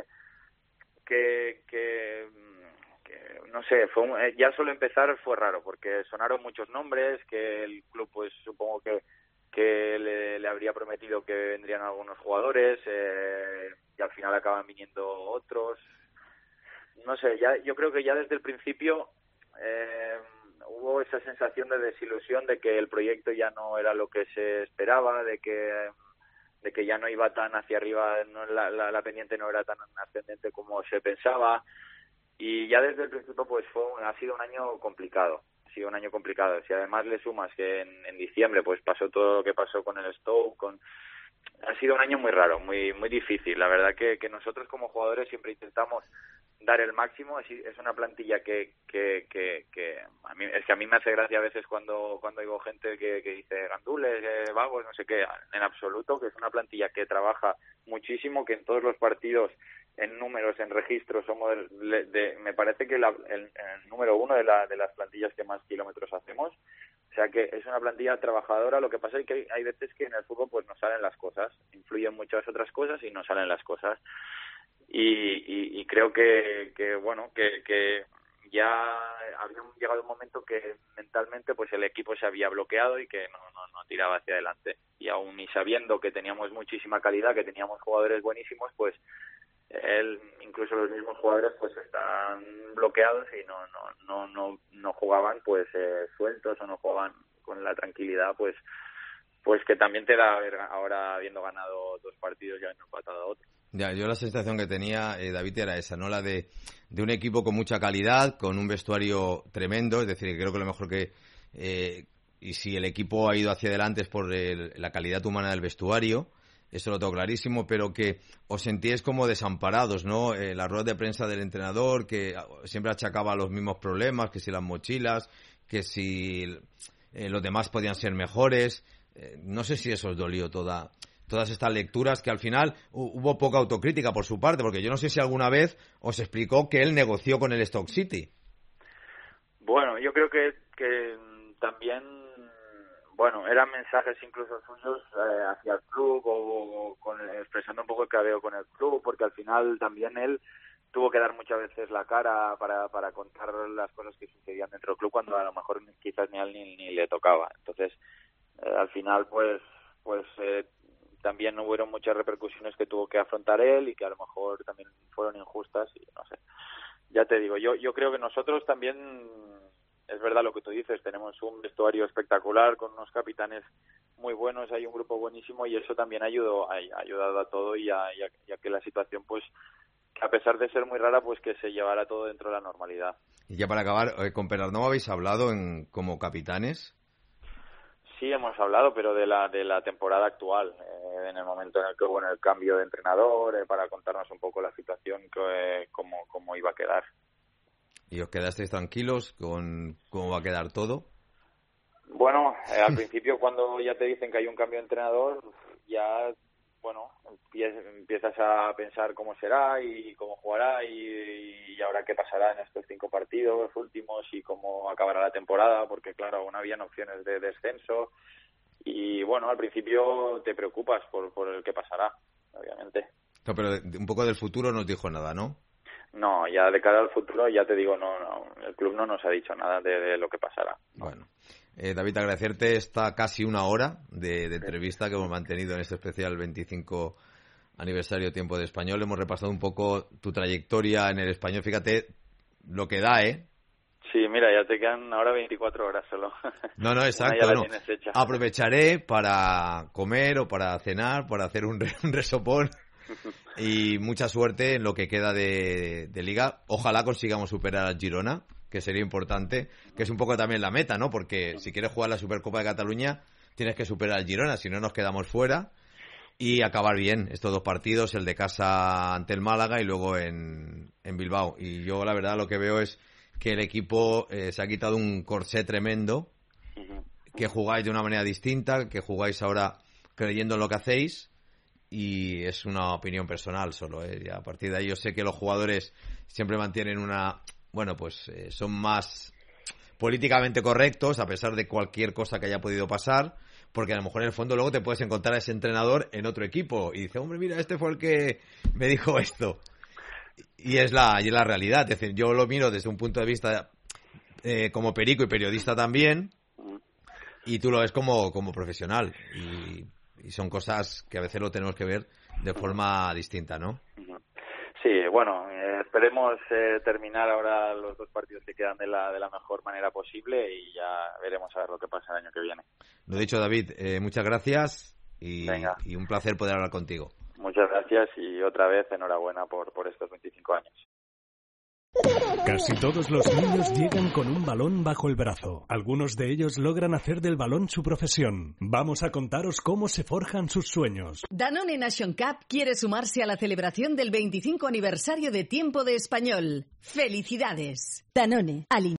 H: no sé, ya solo empezar fue raro, porque sonaron muchos nombres, que el club pues supongo que le habría prometido que vendrían algunos jugadores y al final acaban viniendo otros. No sé, yo creo que ya desde el principio hubo esa sensación de desilusión de que el proyecto ya no era lo que se esperaba, de que ya no iba tan hacia arriba, la pendiente no era tan ascendente como se pensaba, y ya desde el principio pues ha sido un año complicado. Si además le sumas que en diciembre pues pasó todo lo que pasó con el Stoke, ha sido un año muy raro, muy muy difícil. La verdad que nosotros como jugadores siempre intentamos dar el máximo. Es una plantilla que a mí me hace gracia a veces cuando oigo gente que dice gandules, vagos, no sé qué. En absoluto, que es una plantilla que trabaja muchísimo, que en todos los partidos, en números, en registros, somos me parece que el número uno de las plantillas que más kilómetros hacemos. O sea que es una plantilla trabajadora. Lo que pasa es que hay veces que en el fútbol pues no salen las cosas, influyen muchas otras cosas y no salen las cosas. Y creo que ya había llegado un momento que mentalmente pues el equipo se había bloqueado y que no tiraba hacia adelante. Y aún y sabiendo que teníamos muchísima calidad, que teníamos jugadores buenísimos, pues incluso los mismos jugadores pues están bloqueados y no jugaban pues sueltos, o no jugaban con la tranquilidad pues que también te da ahora habiendo ganado 2 partidos y habiendo empatado otro.
A: Ya, yo la sensación que tenía, David, era esa, ¿no? La de un equipo con mucha calidad, con un vestuario tremendo. Es decir, creo que lo mejor que y si el equipo ha ido hacia adelante es por la calidad humana del vestuario. Eso lo tengo clarísimo, pero que os sentíais como desamparados, ¿no? La rueda de prensa del entrenador, que siempre achacaba los mismos problemas, que si las mochilas, que si los demás podían ser mejores. No sé si eso os dolió todas estas lecturas, que al final hubo poca autocrítica por su parte, porque yo no sé si alguna vez os explicó que él negoció con el Stoke City.
H: Bueno, yo creo que también, eran mensajes incluso suyos hacia el club o expresando un poco el cabeo con el club, porque al final también él tuvo que dar muchas veces la cara para contar las cosas que sucedían dentro del club, cuando a lo mejor quizás ni a él ni le tocaba. Entonces, al final, pues también hubieron muchas repercusiones que tuvo que afrontar él y que a lo mejor también fueron injustas y no sé. Ya te digo, yo creo que nosotros también, es verdad lo que tú dices, tenemos un vestuario espectacular con unos capitanes muy buenos, hay un grupo buenísimo y eso también ha ayudado a todo y a que la situación, pues, a pesar de ser muy rara, pues que se llevara todo dentro de la normalidad.
A: Y ya para acabar, con Perarnau habéis hablado como capitanes.
H: Sí, hemos hablado, pero de la temporada actual, en el momento en el que hubo el cambio de entrenador, para contarnos un poco la situación, cómo iba a quedar.
A: ¿Y os quedasteis tranquilos con cómo va a quedar todo?
H: Bueno, al principio cuando ya te dicen que hay un cambio de entrenador, ya, empiezas a pensar cómo será y cómo jugará y ahora qué pasará en estos 5 partidos últimos y cómo acabará la temporada, porque claro, aún habían opciones de descenso y al principio te preocupas por el que pasará, obviamente.
A: No, pero un poco del futuro no os dijo nada, ¿no?
H: No, ya de cara al futuro, ya te digo, no, el club no nos ha dicho nada de lo que pasará.
A: Bueno, David, agradecerte esta casi 1 hora de entrevista que hemos mantenido en este especial 25 aniversario Tiempo de Español. Hemos repasado un poco tu trayectoria en el Español. Fíjate lo que da, ¿eh?
H: Sí, mira, ya te quedan ahora 24 horas solo.
A: No, exacto. No. Aprovecharé para comer o para cenar, para hacer un resopón. Y mucha suerte en lo que queda de Liga. Ojalá consigamos superar al Girona, que sería importante, que es un poco también la meta, ¿no? Porque si quieres jugar la Supercopa de Cataluña, tienes que superar al Girona, si no nos quedamos fuera. Y acabar bien estos 2 partidos, el de casa ante el Málaga y luego en Bilbao. Y yo la verdad lo que veo es que el equipo se ha quitado un corsé tremendo, que jugáis de una manera distinta, que jugáis ahora creyendo en lo que hacéis. Y es una opinión personal solo, y a partir de ahí yo sé que los jugadores siempre mantienen son más políticamente correctos a pesar de cualquier cosa que haya podido pasar, porque a lo mejor en el fondo luego te puedes encontrar a ese entrenador en otro equipo y dice, hombre, mira, este fue el que me dijo esto, y es la realidad. Es decir, yo lo miro desde un punto de vista como perico y periodista también, Y tú lo ves como profesional. Y son cosas que a veces lo tenemos que ver de forma distinta, ¿no?
H: Sí, bueno, esperemos terminar ahora los 2 partidos que quedan de la mejor manera posible y ya veremos a ver lo que pasa el año que viene.
A: Lo dicho, David, muchas gracias y un placer poder hablar contigo.
H: Muchas gracias y otra vez enhorabuena por estos 25 años.
I: Casi todos los niños llegan con un balón bajo el brazo. Algunos de ellos logran hacer del balón su profesión. Vamos a contaros cómo se forjan sus sueños.
J: Danone Nation Cup quiere sumarse a la celebración del 25 aniversario de Tiempo de Español. ¡Felicidades! Danone,